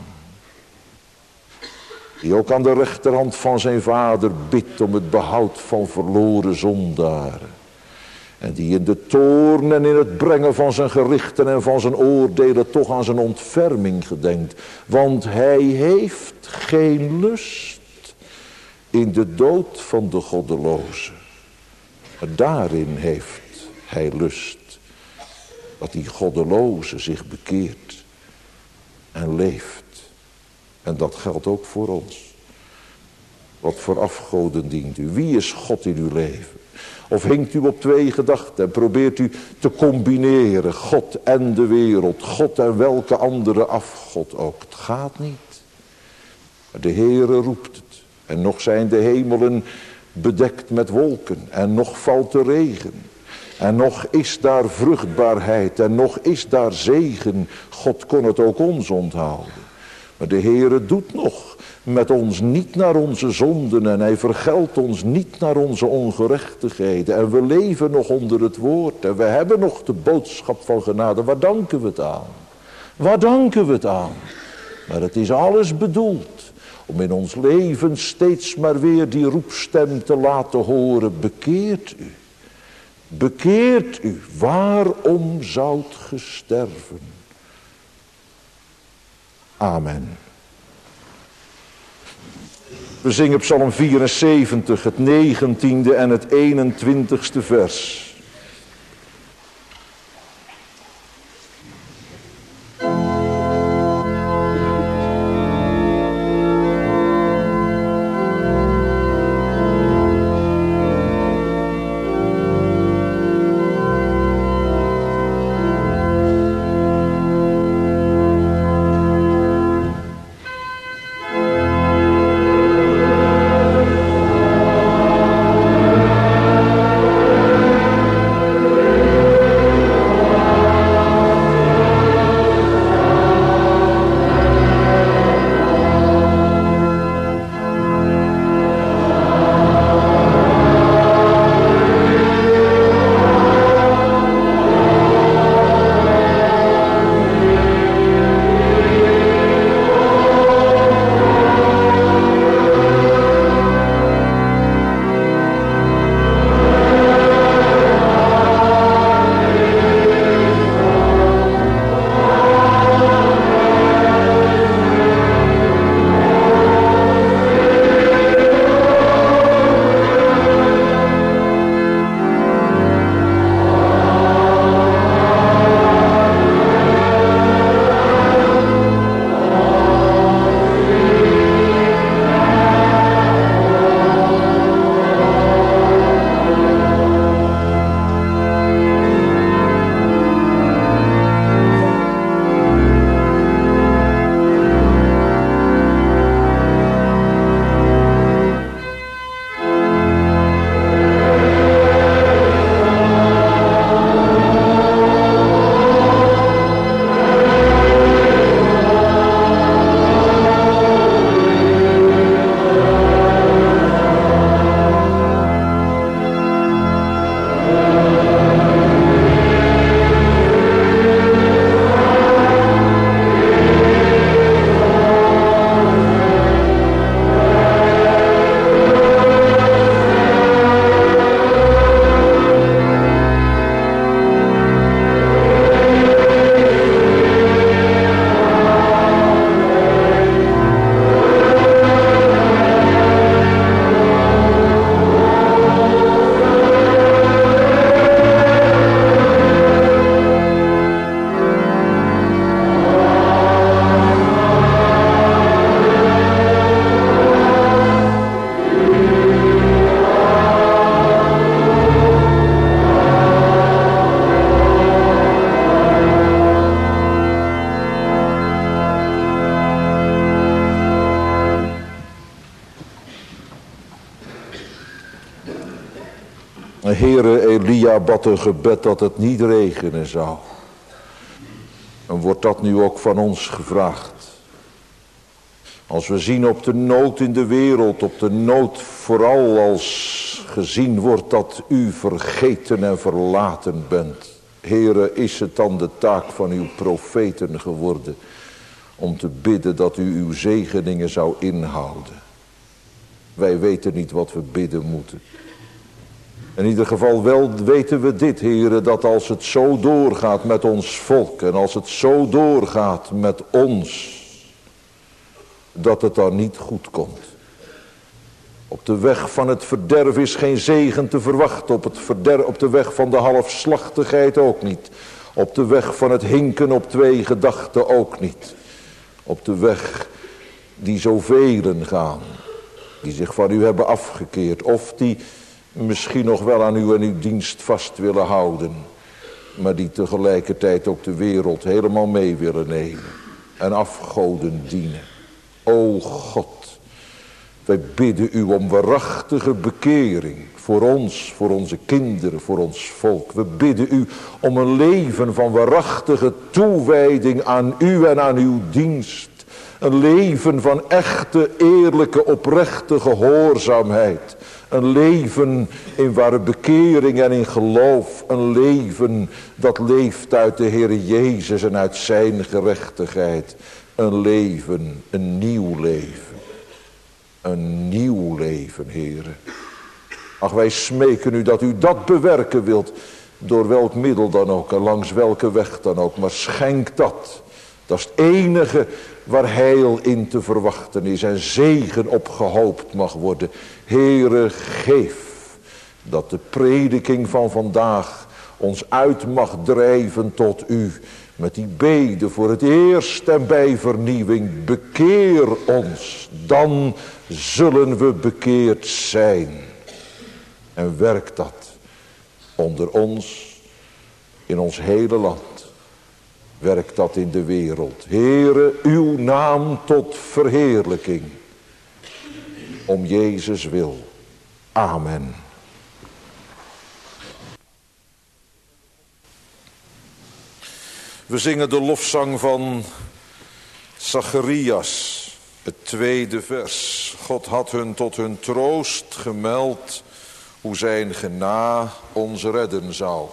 Die ook aan de rechterhand van zijn vader bidt om het behoud van verloren zondaren. En die in de toorn en in het brengen van zijn gerichten en van zijn oordelen toch aan zijn ontferming gedenkt. Want hij heeft geen lust in de dood van de goddeloze. Maar daarin heeft hij lust dat die goddeloze zich bekeert en leeft. En dat geldt ook voor ons. Wat voor afgoden dient u? Wie is God in uw leven? Of hinkt u op twee gedachten en probeert u te combineren, God en de wereld, God en welke andere afgod ook. Het gaat niet. Maar de Heere roept het. En nog zijn de hemelen bedekt met wolken en nog valt de regen. En nog is daar vruchtbaarheid en nog is daar zegen. God kon het ook ons onthouden. Maar de Heere doet nog met ons niet naar onze zonden en hij vergeldt ons niet naar onze ongerechtigheden. En we leven nog onder het woord en we hebben nog de boodschap van genade. Waar danken we het aan? Waar danken we het aan? Maar het is alles bedoeld om in ons leven steeds maar weer die roepstem te laten horen. Bekeert u. Bekeert u. Waarom zoudt ge sterven? Amen. We zingen Psalm vierenzeventig, het negentiende en het eenentwintigste vers. Heere, Elia bad een gebed dat het niet regenen zou. En wordt dat nu ook van ons gevraagd? Als we zien op de nood in de wereld, op de nood vooral als gezien wordt dat u vergeten en verlaten bent. Heere, is het dan de taak van uw profeten geworden om te bidden dat u uw zegeningen zou inhouden? Wij weten niet wat we bidden moeten. In ieder geval wel weten we dit, Heere, dat als het zo doorgaat met ons volk en als het zo doorgaat met ons, dat het dan niet goed komt. Op de weg van het verderf is geen zegen te verwachten, op, het verderf, op de weg van de halfslachtigheid ook niet. Op de weg van het hinken op twee gedachten ook niet. Op de weg die zoveel gaan, die zich van u hebben afgekeerd, of die misschien nog wel aan u en uw dienst vast willen houden, maar die tegelijkertijd ook de wereld helemaal mee willen nemen en afgoden dienen. O God, wij bidden u om waarachtige bekering voor ons, voor onze kinderen, voor ons volk. We bidden u om een leven van waarachtige toewijding aan u en aan uw dienst. Een leven van echte, eerlijke, oprechte gehoorzaamheid. Een leven in ware bekering en in geloof. Een leven dat leeft uit de Heer Jezus en uit zijn gerechtigheid. Een leven, een nieuw leven. Een nieuw leven, Heere. Ach, wij smeken u dat u dat bewerken wilt. Door welk middel dan ook en langs welke weg dan ook. Maar schenk dat. Dat is het enige waar heil in te verwachten is en zegen op gehoopt mag worden. Heere, geef dat de prediking van vandaag ons uit mag drijven tot u. Met die bede voor het eerst en bij vernieuwing. Bekeer ons, dan zullen we bekeerd zijn. En werk dat onder ons, in ons hele land. Werk dat in de wereld. Heere, uw naam tot verheerlijking. Om Jezus wil. Amen. We zingen de lofzang van Zacharias, het tweede vers. God had hun tot hun troost gemeld, hoe zijn gena ons redden zou.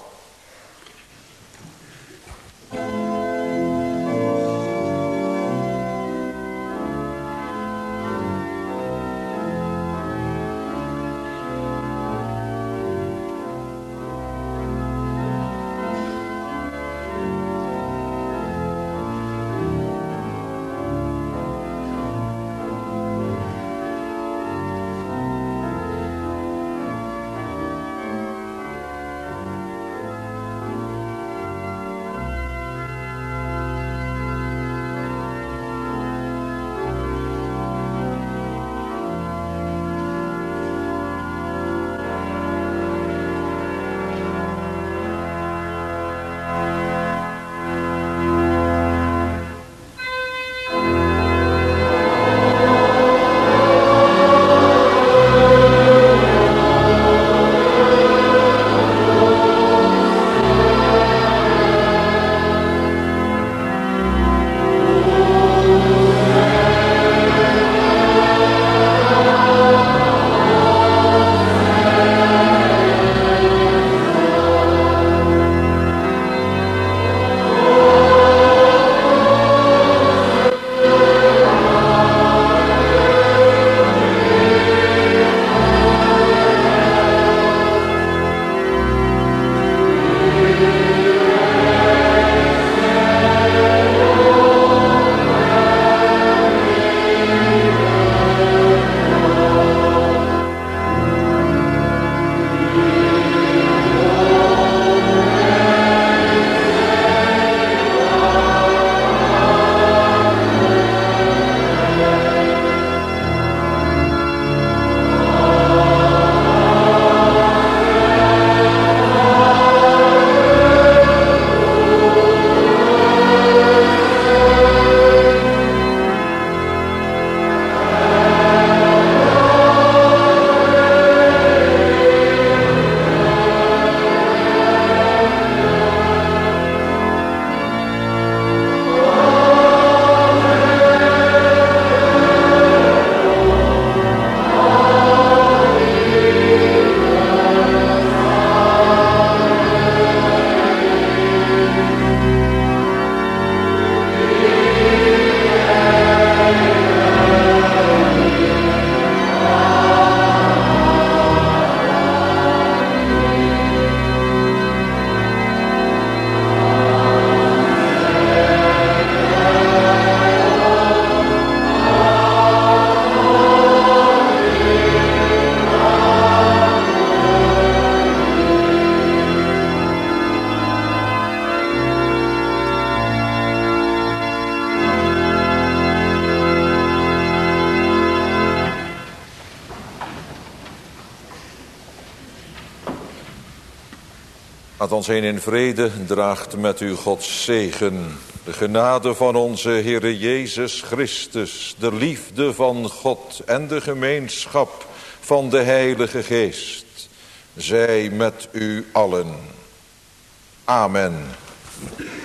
Gaat ons heen in vrede, draagt met u Gods zegen. De genade van onze Heere Jezus Christus, de liefde van God en de gemeenschap van de Heilige Geest, zij met u allen. Amen.